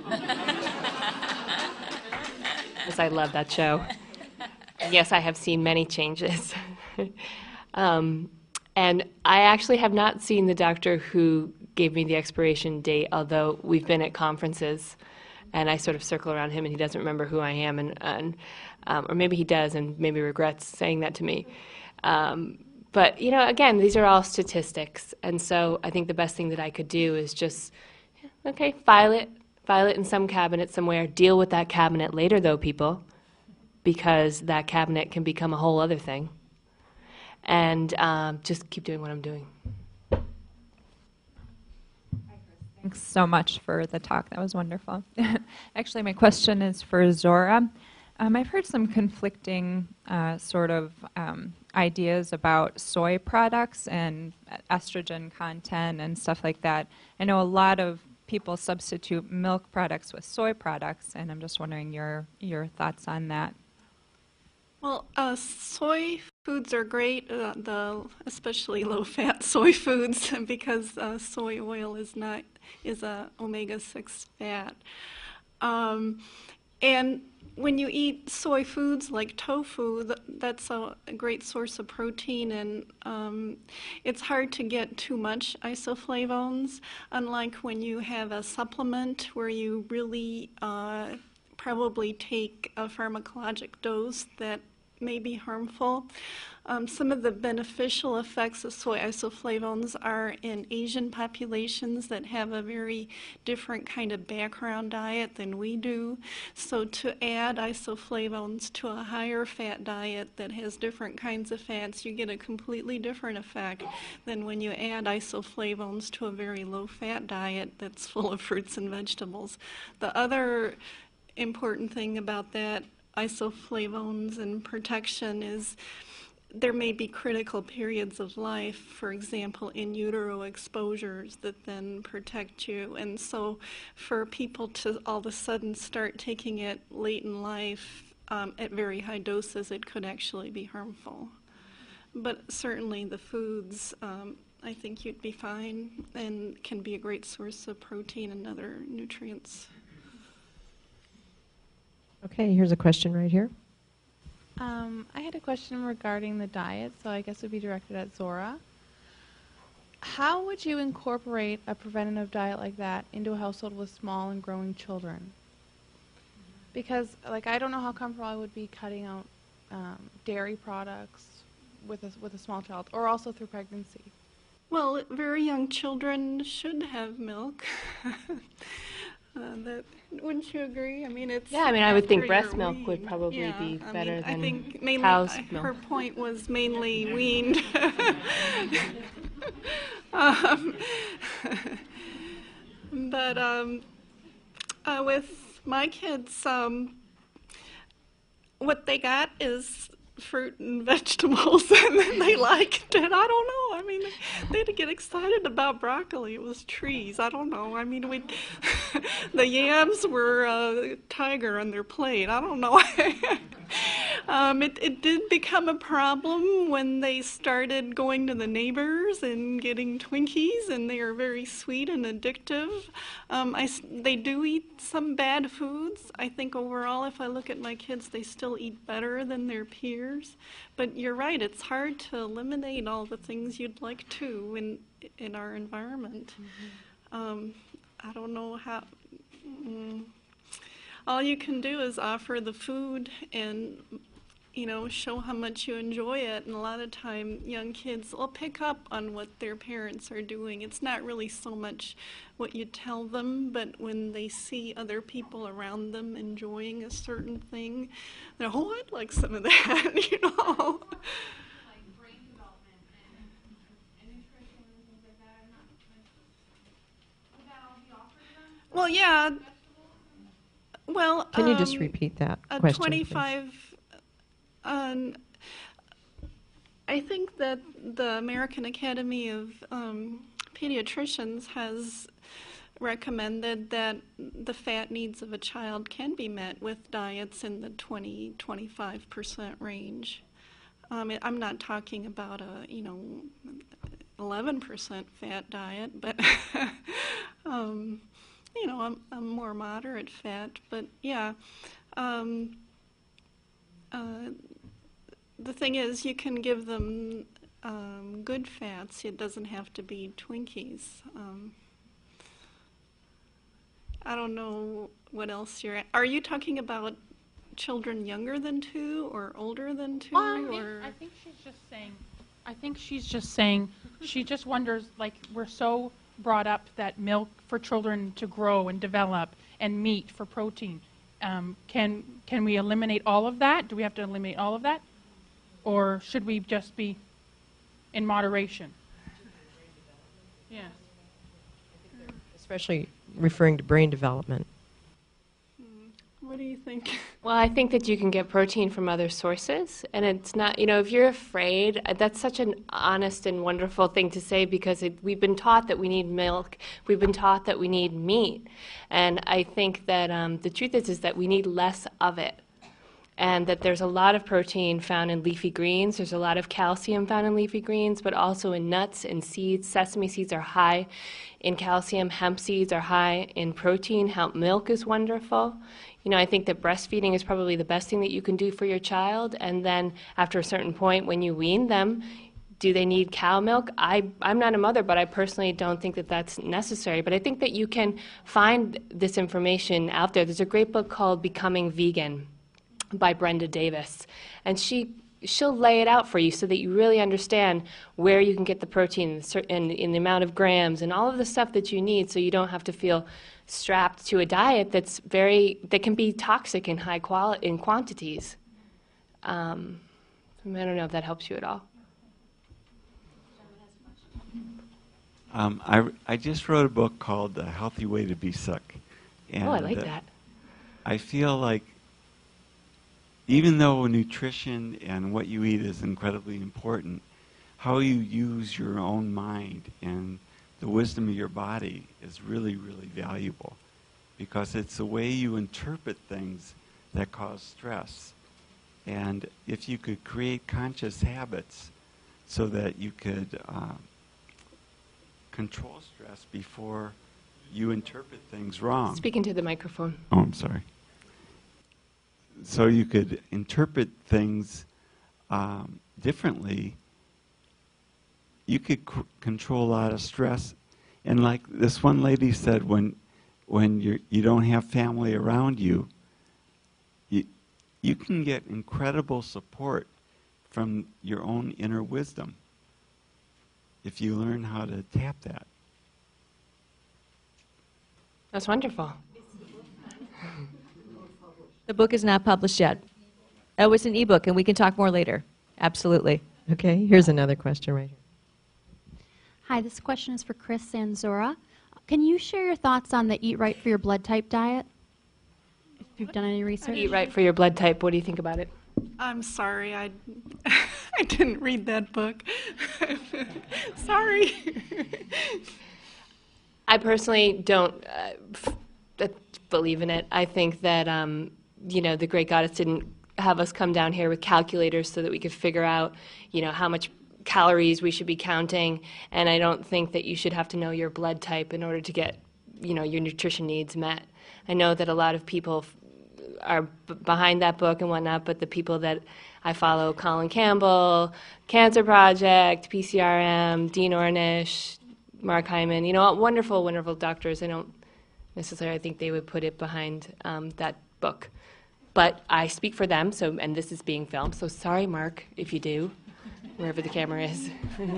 Speaker 9: Because I love that show. Yes, I have seen many changes. um, and I actually have not seen the doctor who gave me the expiration date, although we've been at conferences, and I sort of circle around him, and he doesn't remember who I am, and, and um, or maybe he does, and maybe regrets saying that to me. Um, but, you know, again, these are all statistics, and so I think the best thing that I could do is just, okay, file it, file it in some cabinet somewhere. Deal with that cabinet later, though, people. because that cabinet can become a whole other thing. And um, just keep doing what I'm doing.
Speaker 11: Thanks so much for the talk. That was wonderful. Actually, my question is for Zora. Um, I've heard some conflicting uh, sort of um, ideas about soy products and estrogen content and stuff like that. I know a lot of people substitute milk products with soy products, and I'm just wondering your your thoughts on that.
Speaker 19: Well, uh, soy foods are great, uh, the especially low-fat soy foods, because uh, soy oil is not is a omega six fat. Um, and when you eat soy foods like tofu, th that's a, a great source of protein, and um, it's hard to get too much isoflavones, unlike when you have a supplement where you really uh, probably take a pharmacologic dose that may be harmful. Um, some of the beneficial effects of soy isoflavones are in Asian populations that have a very different kind of background diet than we do. So to add isoflavones to a higher fat diet that has different kinds of fats, you get a completely different effect than when you add isoflavones to a very low fat diet that's full of fruits and vegetables. The other important thing about that isoflavones and protection is there may be critical periods of life, for example, in utero exposures that then protect you. And so for people to all of a sudden start taking it late in life um, at very high doses, it could actually be harmful. But certainly the foods, um, I think you'd be fine and can be a great source of protein and other nutrients.
Speaker 10: Okay, here's a question right here.
Speaker 13: Um, I had a question regarding the diet, so I guess it would be directed at Zora. How would you incorporate a preventative diet like that into a household with small and growing children? Because, like, I don't know how comfortable I would be cutting out um, dairy products with a, with a small child, or also through pregnancy.
Speaker 19: Well, very young children should have milk. Uh, that, wouldn't you agree? I mean, it's
Speaker 9: Yeah, I mean, I would think
Speaker 19: after
Speaker 9: breast
Speaker 19: you're
Speaker 9: milk
Speaker 19: weaned.
Speaker 9: would probably
Speaker 19: Yeah,
Speaker 9: be
Speaker 19: I
Speaker 9: better
Speaker 19: mean,
Speaker 9: than
Speaker 19: I think mainly,
Speaker 9: cow's
Speaker 19: I,
Speaker 9: milk.
Speaker 19: her point was mainly weaned. um, but um, uh, with my kids, um, what they got is fruit and vegetables, and then they liked it. I don't know. I mean, they had to get excited about broccoli. It was trees. I don't know. I mean, we the yams were a tiger on their plate. I don't know. um, it, it did become a problem when they started going to the neighbors and getting Twinkies, and they are very sweet and addictive. Um, I, they do eat some bad foods. I think overall, if I look at my kids, they still eat better than their peers. But you're right, it's hard to eliminate all the things you'd like to in, in our environment. Mm-hmm. um, I don't know how... Mm, all you can do is offer the food and, you know, show how much you enjoy it. And a lot of time, young kids will pick up on what their parents are doing. It's not really so much what you tell them, but when they see other people around them enjoying a certain thing, they're, oh, I'd like some of that, you know. Well, yeah. Well,
Speaker 10: Can you just
Speaker 19: um,
Speaker 10: repeat that
Speaker 19: a
Speaker 10: question,
Speaker 19: twenty-five. Um, I think that the American Academy of um, Pediatricians has recommended that the fat needs of a child can be met with diets in the twenty to twenty-five percent range. Um, I'm not talking about a, you know, eleven percent fat diet, but um, you know, a, a more moderate fat. But yeah, um, uh, the thing is, you can give them um, good fats. It doesn't have to be Twinkies. Um, I don't know what else you're. Are you talking about children younger than two or older than two?
Speaker 14: Well, I think,
Speaker 19: or
Speaker 14: I think she's just saying. I think she's just saying. She just wonders, like, we're so brought up that milk for children to grow and develop, and meat for protein. Um, can can we eliminate all of that? Do we have to eliminate all of that? Or should we just be in moderation? Yeah.
Speaker 10: Especially referring to brain development.
Speaker 19: What do you think?
Speaker 9: Well, I think that you can get protein from other sources, and it's not, you know, if you're afraid, uh, that's such an honest and wonderful thing to say, because it, we've been taught that we need milk, we've been taught that we need meat, and I think that um, the truth is, is that we need less of it, and that there's a lot of protein found in leafy greens, there's a lot of calcium found in leafy greens, but also in nuts and seeds. Sesame seeds are high in calcium, hemp seeds are high in protein, hemp milk is wonderful. You know, I think that breastfeeding is probably the best thing that you can do for your child. And then after a certain point, when you wean them, do they need cow milk? I, I'm not a mother, but I personally don't think that that's necessary. But I think that you can find this information out there. There's a great book called Becoming Vegan by Brenda Davis. And she she'll lay it out for you so that you really understand where you can get the protein and, and the amount of grams and all of the stuff that you need, so you don't have to feel strapped to a diet that's very that can be toxic in high quality in quantities. Um, I don't know if that helps you at all.
Speaker 12: Um, I I just wrote a book called "A Healthy Way to Be Sick," and
Speaker 9: oh, I like
Speaker 12: uh,
Speaker 9: that.
Speaker 12: I feel like even though nutrition and what you eat is incredibly important, how you use your own mind and the wisdom of your body is really, really valuable, because it's the way you interpret things that cause stress. And if you could create conscious habits so that you could uh, control stress before you interpret things wrong.
Speaker 9: Speak into the microphone.
Speaker 12: Oh, I'm sorry. So you could interpret things um, differently. You could c- control a lot of stress. And like this one lady said, when when you you don't have family around you, you, you can get incredible support from your own inner wisdom if you learn how to tap that.
Speaker 9: That's wonderful.
Speaker 16: The book is not published yet. Oh, it's an ebook, and we can talk more later. Absolutely.
Speaker 10: Okay, here's another question right here.
Speaker 17: Hi, this question is for Chris and Zora. Can you share your thoughts on the Eat Right for Your Blood Type diet? If you've done any research.
Speaker 9: Eat Right for Your Blood Type. What do you think about it?
Speaker 19: I'm sorry, I, I didn't read that book. Sorry.
Speaker 9: I personally don't uh, f- uh, believe in it. I think that, um, you know, the great goddess didn't have us come down here with calculators so that we could figure out, you know, how much calories we should be counting, and I don't think that you should have to know your blood type in order to get, you know, your nutrition needs met. I know that a lot of people f- are b- behind that book and whatnot, but the people that I follow, Colin Campbell, Cancer Project, P C R M, Dean Ornish, Mark Hyman, you know, wonderful, wonderful doctors. I don't necessarily think they would put it behind um, that book. But I speak for them, so and this is being filmed, so sorry, Mark, if you do, wherever the camera is.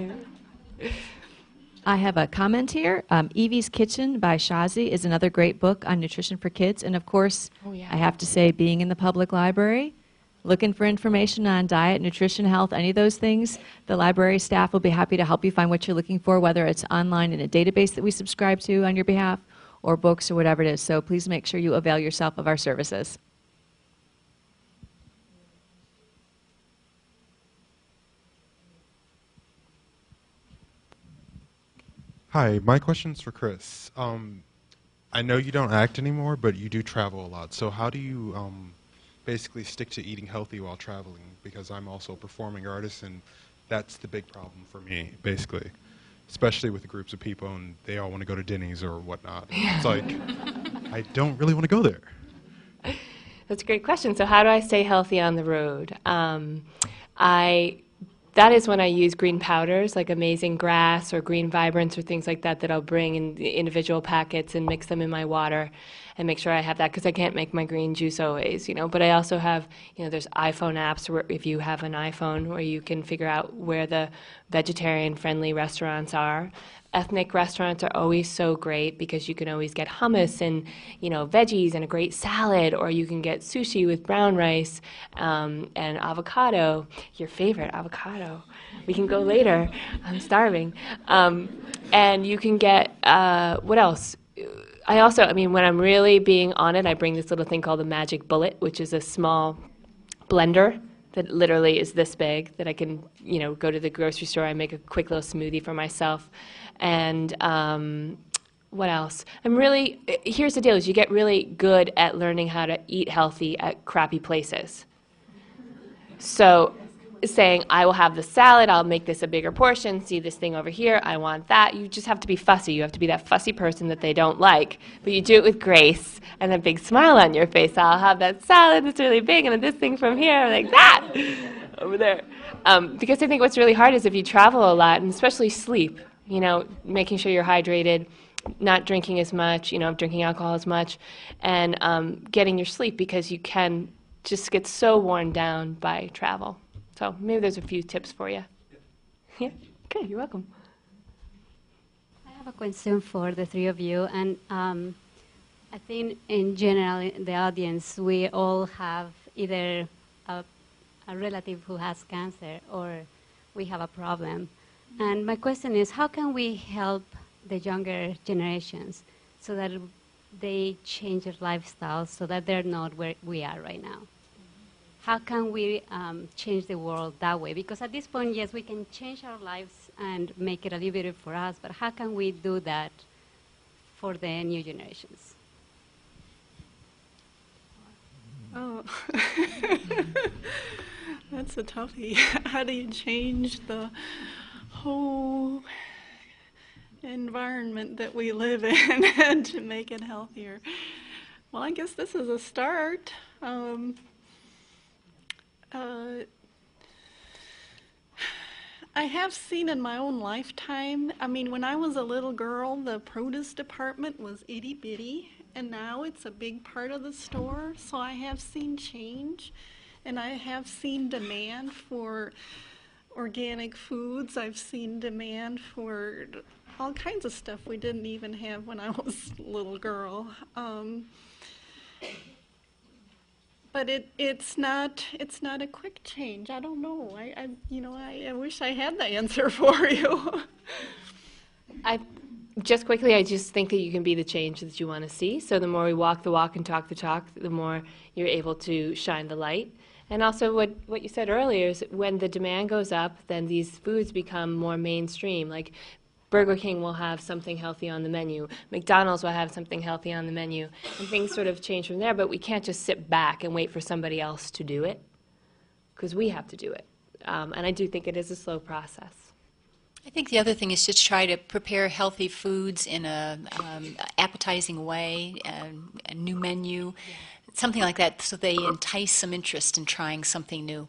Speaker 16: I have a comment here. Um, Evie's Kitchen by Shazi is another great book on nutrition for kids. And of course,
Speaker 9: Oh, yeah.
Speaker 16: I have to say, being in the public library, looking for information on diet, nutrition, health, any of those things, the library staff will be happy to help you find what you're looking for, whether it's online in a database that we subscribe to on your behalf or books or whatever it is. So please make sure you avail yourself of our services.
Speaker 24: Hi, my question's for Chris. Um, I know you don't act anymore, but you do travel a lot. So how do you um, basically stick to eating healthy while traveling? Because I'm also a performing artist, and that's the big problem for me, basically. Especially with groups of people, and they all want to go to Denny's or whatnot. It's like, I don't really want to go there.
Speaker 9: That's a great question. So how do I stay healthy on the road? Um, I that is when I use green powders like Amazing Grass or Green Vibrance or things like that that I'll bring in the individual packets and mix them in my water and make sure I have that, because I can't make my green juice always, you know. But I also have, you know, there's iPhone apps where if you have an iPhone where you can figure out where the vegetarian-friendly restaurants are.
Speaker 6: ethnic restaurants are always so great because you can always get hummus and, you know, veggies and a great salad, or you can get sushi with brown rice um, and avocado, your favorite avocado. We can go later. I'm starving. Um, and you can get, uh, what else? I also, I mean, when I'm really being on it, I bring this little thing called the Magic Bullet, which is a small blender that literally is this big, that I can, you know, go to the grocery store, I make a quick little smoothie for myself. And um, what else? I'm really, here's the deal, is you get really good at learning how to eat healthy at crappy places. So saying, I will have the salad, I'll make this a bigger portion, see this thing over here, I want that. You just have to be fussy. You have to be that fussy person that they don't like. But you do it with grace and a big smile on your face. I'll have that salad that's really big and this thing from here, like that, over there. Um, because I think what's really hard is if you travel a lot, and especially sleep, you know, making sure you're hydrated, not drinking as much, you know, drinking alcohol as much, and um, getting your sleep, because you can just get so worn down by travel. So maybe there's a few tips for you. Yeah, okay, you're welcome.
Speaker 3: I have a question for the three of you, and um, I think in general in the audience we all have either a, a relative who has cancer or we have a problem. And my question is, how can we help the younger generations so that they change their lifestyles so that they're not where we are right now? How can we um, change the world that way? Because at this point, yes, we can change our lives and make it a little better for us, but how can we do that for the new generations?
Speaker 19: Oh, that's a toughie. How do you change the whole environment that we live in to make it healthier? Well, I guess this is a start. Um, Uh, I have seen in my own lifetime, I mean, when I was a little girl, the produce department was itty bitty, and now it's a big part of the store, so I have seen change, and I have seen demand for organic foods. I've seen demand for all kinds of stuff we didn't even have when I was a little girl. Um, But it, it's not it's not a quick change. I don't know. I, I you know I, I wish I had the answer for you.
Speaker 6: I just quickly, I just think that you can be the change that you want to see. So the more we walk the walk and talk the talk, the more you're able to shine the light. And also what, what you said earlier is when the demand goes up, then these foods become more mainstream. Like Burger King will have something healthy on the menu. McDonald's will have something healthy on the menu. And things sort of change from there, but we can't just sit back and wait for somebody else to do it, because we have to do it. Um, and I do think it is a slow process.
Speaker 20: I think the other thing is to try to prepare healthy foods in a um, appetizing way, a, a new menu, something like that, so they entice some interest in trying something new.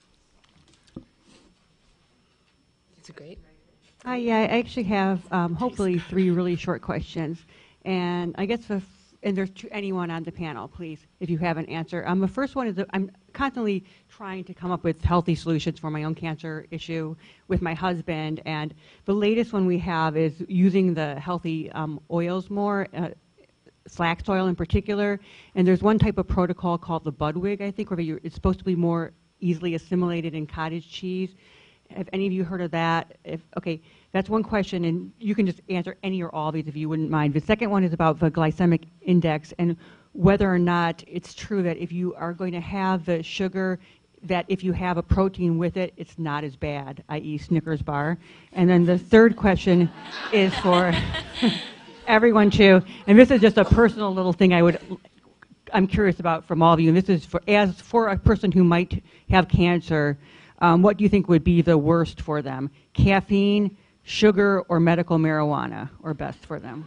Speaker 6: It's a great.
Speaker 5: Hi, yeah, I actually have um, hopefully three really short questions, and I guess if, and there's to anyone on the panel, please, if you have an answer. Um, the first one is that I'm constantly trying to come up with healthy solutions for my own cancer issue with my husband, and the latest one we have is using the healthy um, oils more, uh, flax oil in particular, and there's one type of protocol called the Budwig, I think, where you're, it's supposed to be more easily assimilated in cottage cheese. Have any of you heard of that? If, okay, that's one question, and you can just answer any or all of these if you wouldn't mind. The second one is about the glycemic index and whether or not it's true that if you are going to have the sugar, that if you have a protein with it, it's not as bad, that is. Snickers bar. And then the third question is for everyone too, and this is just a personal little thing I would, I'm curious about from all of you, and this is for, as for a person who might have cancer, Um, what do you think would be the worst for them? Caffeine, sugar, or medical marijuana, or best for them?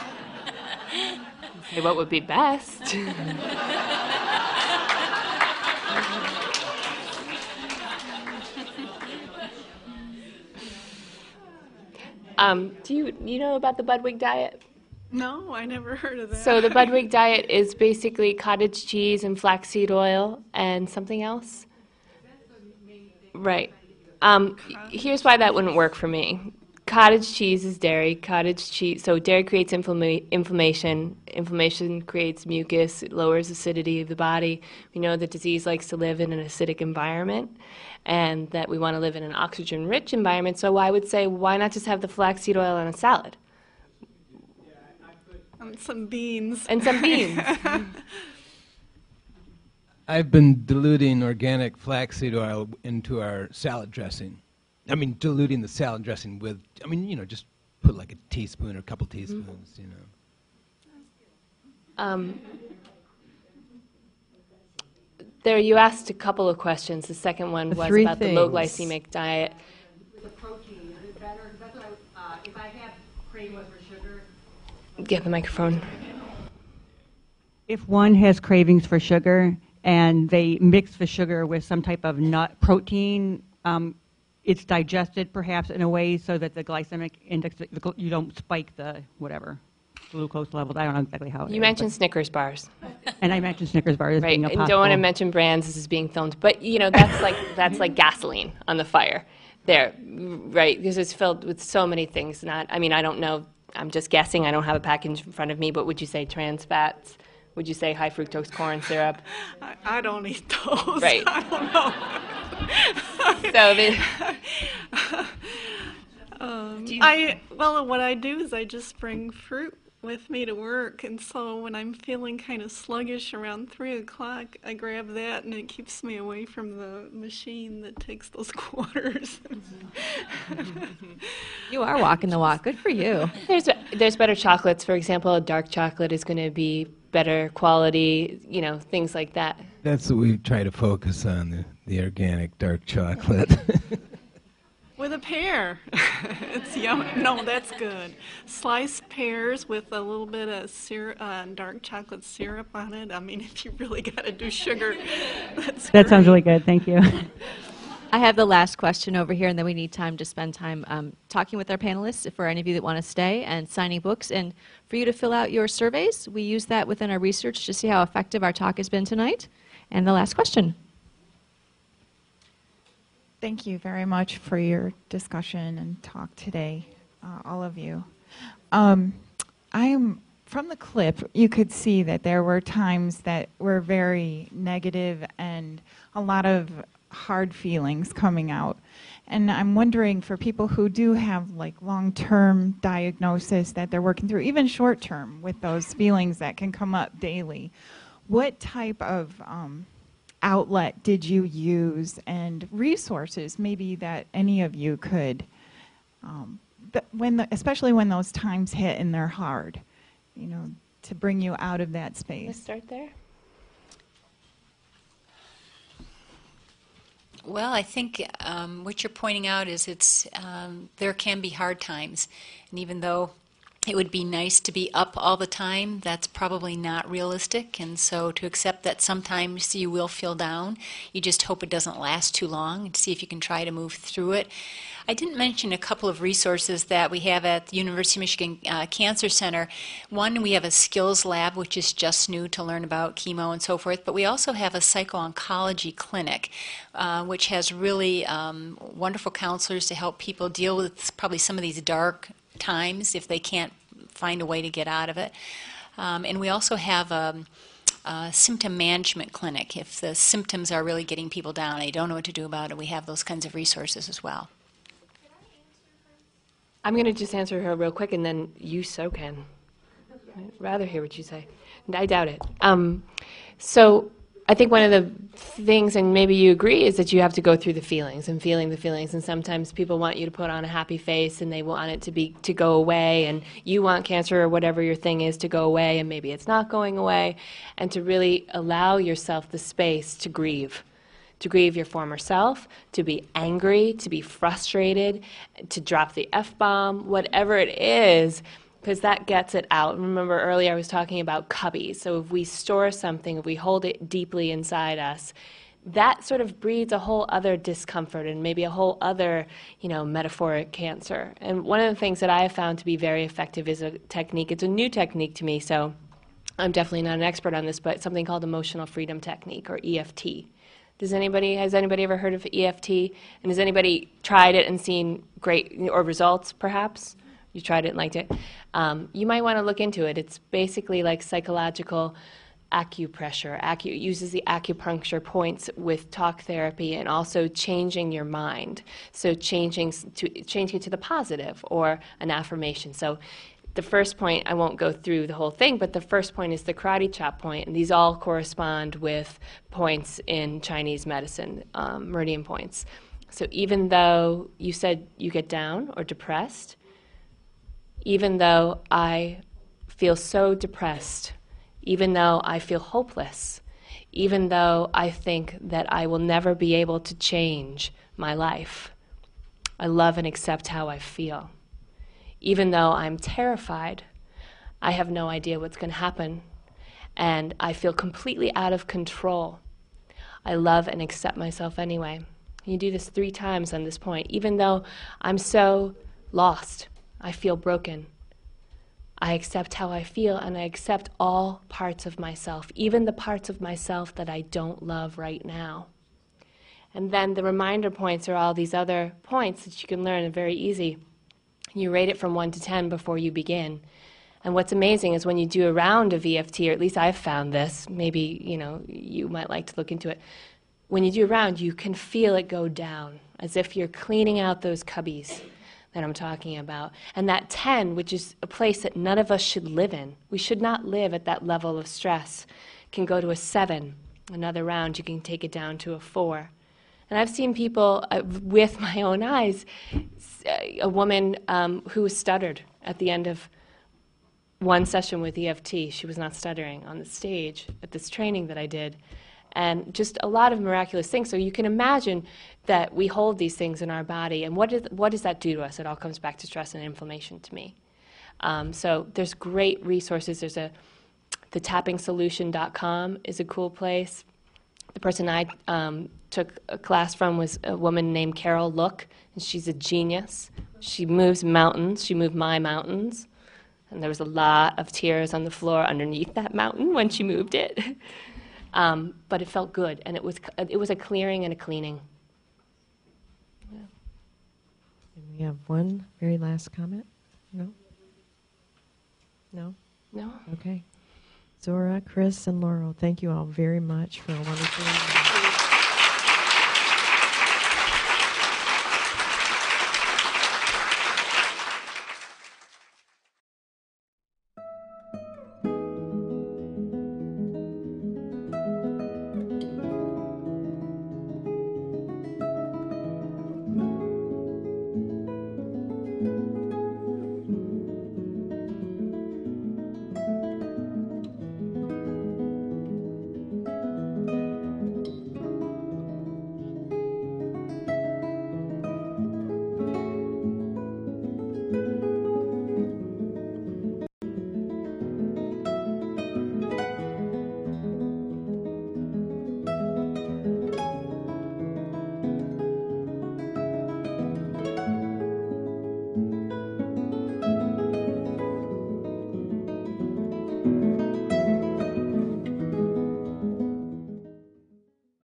Speaker 6: Okay, what would be best? um, do you you know about the Budwig diet?
Speaker 19: No, I never heard of that.
Speaker 6: So the Budwig diet is basically cottage cheese and flaxseed oil and something else. Right. Um, here's why that wouldn't work for me.
Speaker 9: cottage cheese is dairy. Cottage cheese, so dairy creates inflama- inflammation. Inflammation creates mucus. It lowers acidity of the body. We know that disease likes to live in an acidic environment, and that we want to live in an oxygen-rich environment. So I would say, why not just have the flaxseed oil on a salad?
Speaker 19: Um, some beans.
Speaker 9: And some beans.
Speaker 2: I've been diluting organic flaxseed oil into our salad dressing. I mean, diluting the salad dressing with, I mean, you know, just put like a teaspoon or a couple teaspoons, mm-hmm. you know.
Speaker 9: Um, there, you asked a couple of questions. The second one
Speaker 10: The
Speaker 9: was
Speaker 10: three
Speaker 9: about
Speaker 10: things.
Speaker 9: the low glycemic diet.
Speaker 5: With the protein, is it better? That's what I, uh, if I have cravings for sugar.
Speaker 9: Get the microphone.
Speaker 5: If one has cravings for sugar and they mix the sugar with some type of nut protein, um, it's digested perhaps in a way so that the glycemic index, the gl- you don't spike the whatever glucose levels. I don't know exactly how. it
Speaker 9: You
Speaker 5: is,
Speaker 9: mentioned
Speaker 5: but-
Speaker 9: Snickers bars.
Speaker 5: And I mentioned Snickers bars as
Speaker 9: Right,
Speaker 5: being a
Speaker 9: and
Speaker 5: possible.
Speaker 9: don't want to mention brands. This is being filmed, but you know that's like that's like gasoline on the fire. There, right? Because it's filled with so many things. Not, I mean, I don't know. I'm just guessing. I don't have a package in front of me. But would you say trans fats? Would you say high fructose corn syrup?
Speaker 19: I, I don't eat those.
Speaker 9: Right.
Speaker 19: I don't know.
Speaker 9: So the,
Speaker 19: um,
Speaker 9: Do you-
Speaker 19: I well, what I do is I just bring fruit with me to work, and so when I'm feeling kind of sluggish around three o'clock, I grab that, and it keeps me away from the machine that takes those quarters.
Speaker 16: You are walking the walk. Good for you.
Speaker 9: There's there's better chocolates. For example, a dark chocolate is going to be better quality. You know, things like that.
Speaker 2: That's what we try to focus on, the, the organic dark chocolate.
Speaker 19: With a pear. It's yum. No, that's good. Sliced pears with a little bit of syrup, uh, dark chocolate syrup on it. I mean, if you really got to do sugar, that's
Speaker 5: That sounds
Speaker 19: great.
Speaker 5: really good. Thank you.
Speaker 16: I have the last question over here, and then we need time to spend time um, talking with our panelists for any of you that want to stay and signing books. And for you to fill out your surveys, we use that within our research to see how effective our talk has been tonight. And the last question.
Speaker 7: Thank you very much for your discussion and talk today, uh, all of you. Um, I'm from the clip, you could see that there were times that were very negative and a lot of hard feelings coming out. And I'm wondering, for people who do have like long-term diagnosis that they're working through, even short-term with those feelings that can come up daily, what type of um, outlet did you use and resources maybe that any of you could, um, th- when the, especially when those times hit and they're hard, you know, to bring you out of that space?
Speaker 9: Let's start there.
Speaker 20: Well, I think um, what you're pointing out is it's um, there can be hard times, and even though it would be nice to be up all the time, that's probably not realistic. And so to accept that sometimes you will feel down, you just hope it doesn't last too long and see if you can try to move through it. I didn't mention a couple of resources that we have at the University of Michigan uh, Cancer Center. One, we have a skills lab, which is just new to learn about chemo and so forth, but we also have a psycho-oncology clinic, uh, which has really um, wonderful counselors to help people deal with probably some of these dark times if they can't find a way to get out of it. Um, and we also have a, a symptom management clinic. If the symptoms are really getting people down and they don't know what to do about it, we have those kinds of resources as well.
Speaker 9: I'm going to just answer her real quick, and then you so can. I'd rather hear what you say. I doubt it. Um, so I think one of the things, and maybe you agree, is that you have to go through the feelings and feeling the feelings. And sometimes people want you to put on a happy face, and they want it to be to go away, and you want cancer or whatever your thing is to go away, and maybe it's not going away, and to really allow yourself the space to grieve. To grieve your former self, to be angry, to be frustrated, to drop the F-bomb, whatever it is, because that gets it out. Remember earlier I was talking about cubbies. So if we store something, if we hold it deeply inside us, that sort of breeds a whole other discomfort and maybe a whole other, you know, metaphoric cancer. And one of the things that I have found to be very effective is a technique. It's a new technique to me, so I'm definitely not an expert on this, but something called emotional freedom technique, or E F T.
Speaker 6: Does anybody, has anybody ever heard of E F T? And has anybody tried it and seen great, or results perhaps? You tried it and liked it. Um, you might want to look into it. It's basically like psychological acupressure. Acu it uses the acupuncture points with talk therapy and also changing your mind. So changing to, changing it to the positive or an affirmation. So the first point, I won't go through the whole thing, but the first point is the karate chop point, and these all correspond with points in Chinese medicine, um, meridian points. So even though you said you get down or depressed, even though I feel so depressed, even though I feel hopeless, even though I think that I will never be able to change my life, I love and accept how I feel. Even though I'm terrified, I have no idea what's going to happen, and I feel completely out of control. I love and accept myself anyway. You do this three times on this point. Even though I'm so lost, I feel broken. I accept how I feel, and I accept all parts of myself, even the parts of myself that I don't love right now. And then the reminder points are all these other points that you can learn, and very easy. You rate it from one to ten before you begin. And what's amazing is when you do a round of E F T, or at least I've found this, maybe you know you might like to look into it. When you do a round, you can feel it go down, as if you're cleaning out those cubbies that I'm talking about. And that ten, which is a place that none of us should live in, we should not live at that level of stress, can go to a seven. Another round, you can take it down to a four. And I've seen people uh, with my own eyes, a woman um, who stuttered at the end of one session with E F T. She was not stuttering on the stage at this training that I did. And just a lot of miraculous things. So you can imagine that we hold these things in our body, and what, is, what does that do to us? It all comes back to stress and inflammation to me. Um, so there's great resources. There's a, the tapping solution dot com is a cool place. The person I um, took a class from was a woman named Carol Look, and she's a genius. She moves mountains. She moved my mountains. And there was a lot of tears on the floor underneath that mountain when she moved it. um, but it felt good, and it was, it was a clearing and a cleaning.
Speaker 10: Yeah. And we have one very last comment. No? No?
Speaker 6: No.
Speaker 10: Okay. Zora, Chris, and Laurel, thank you all very much for a wonderful evening.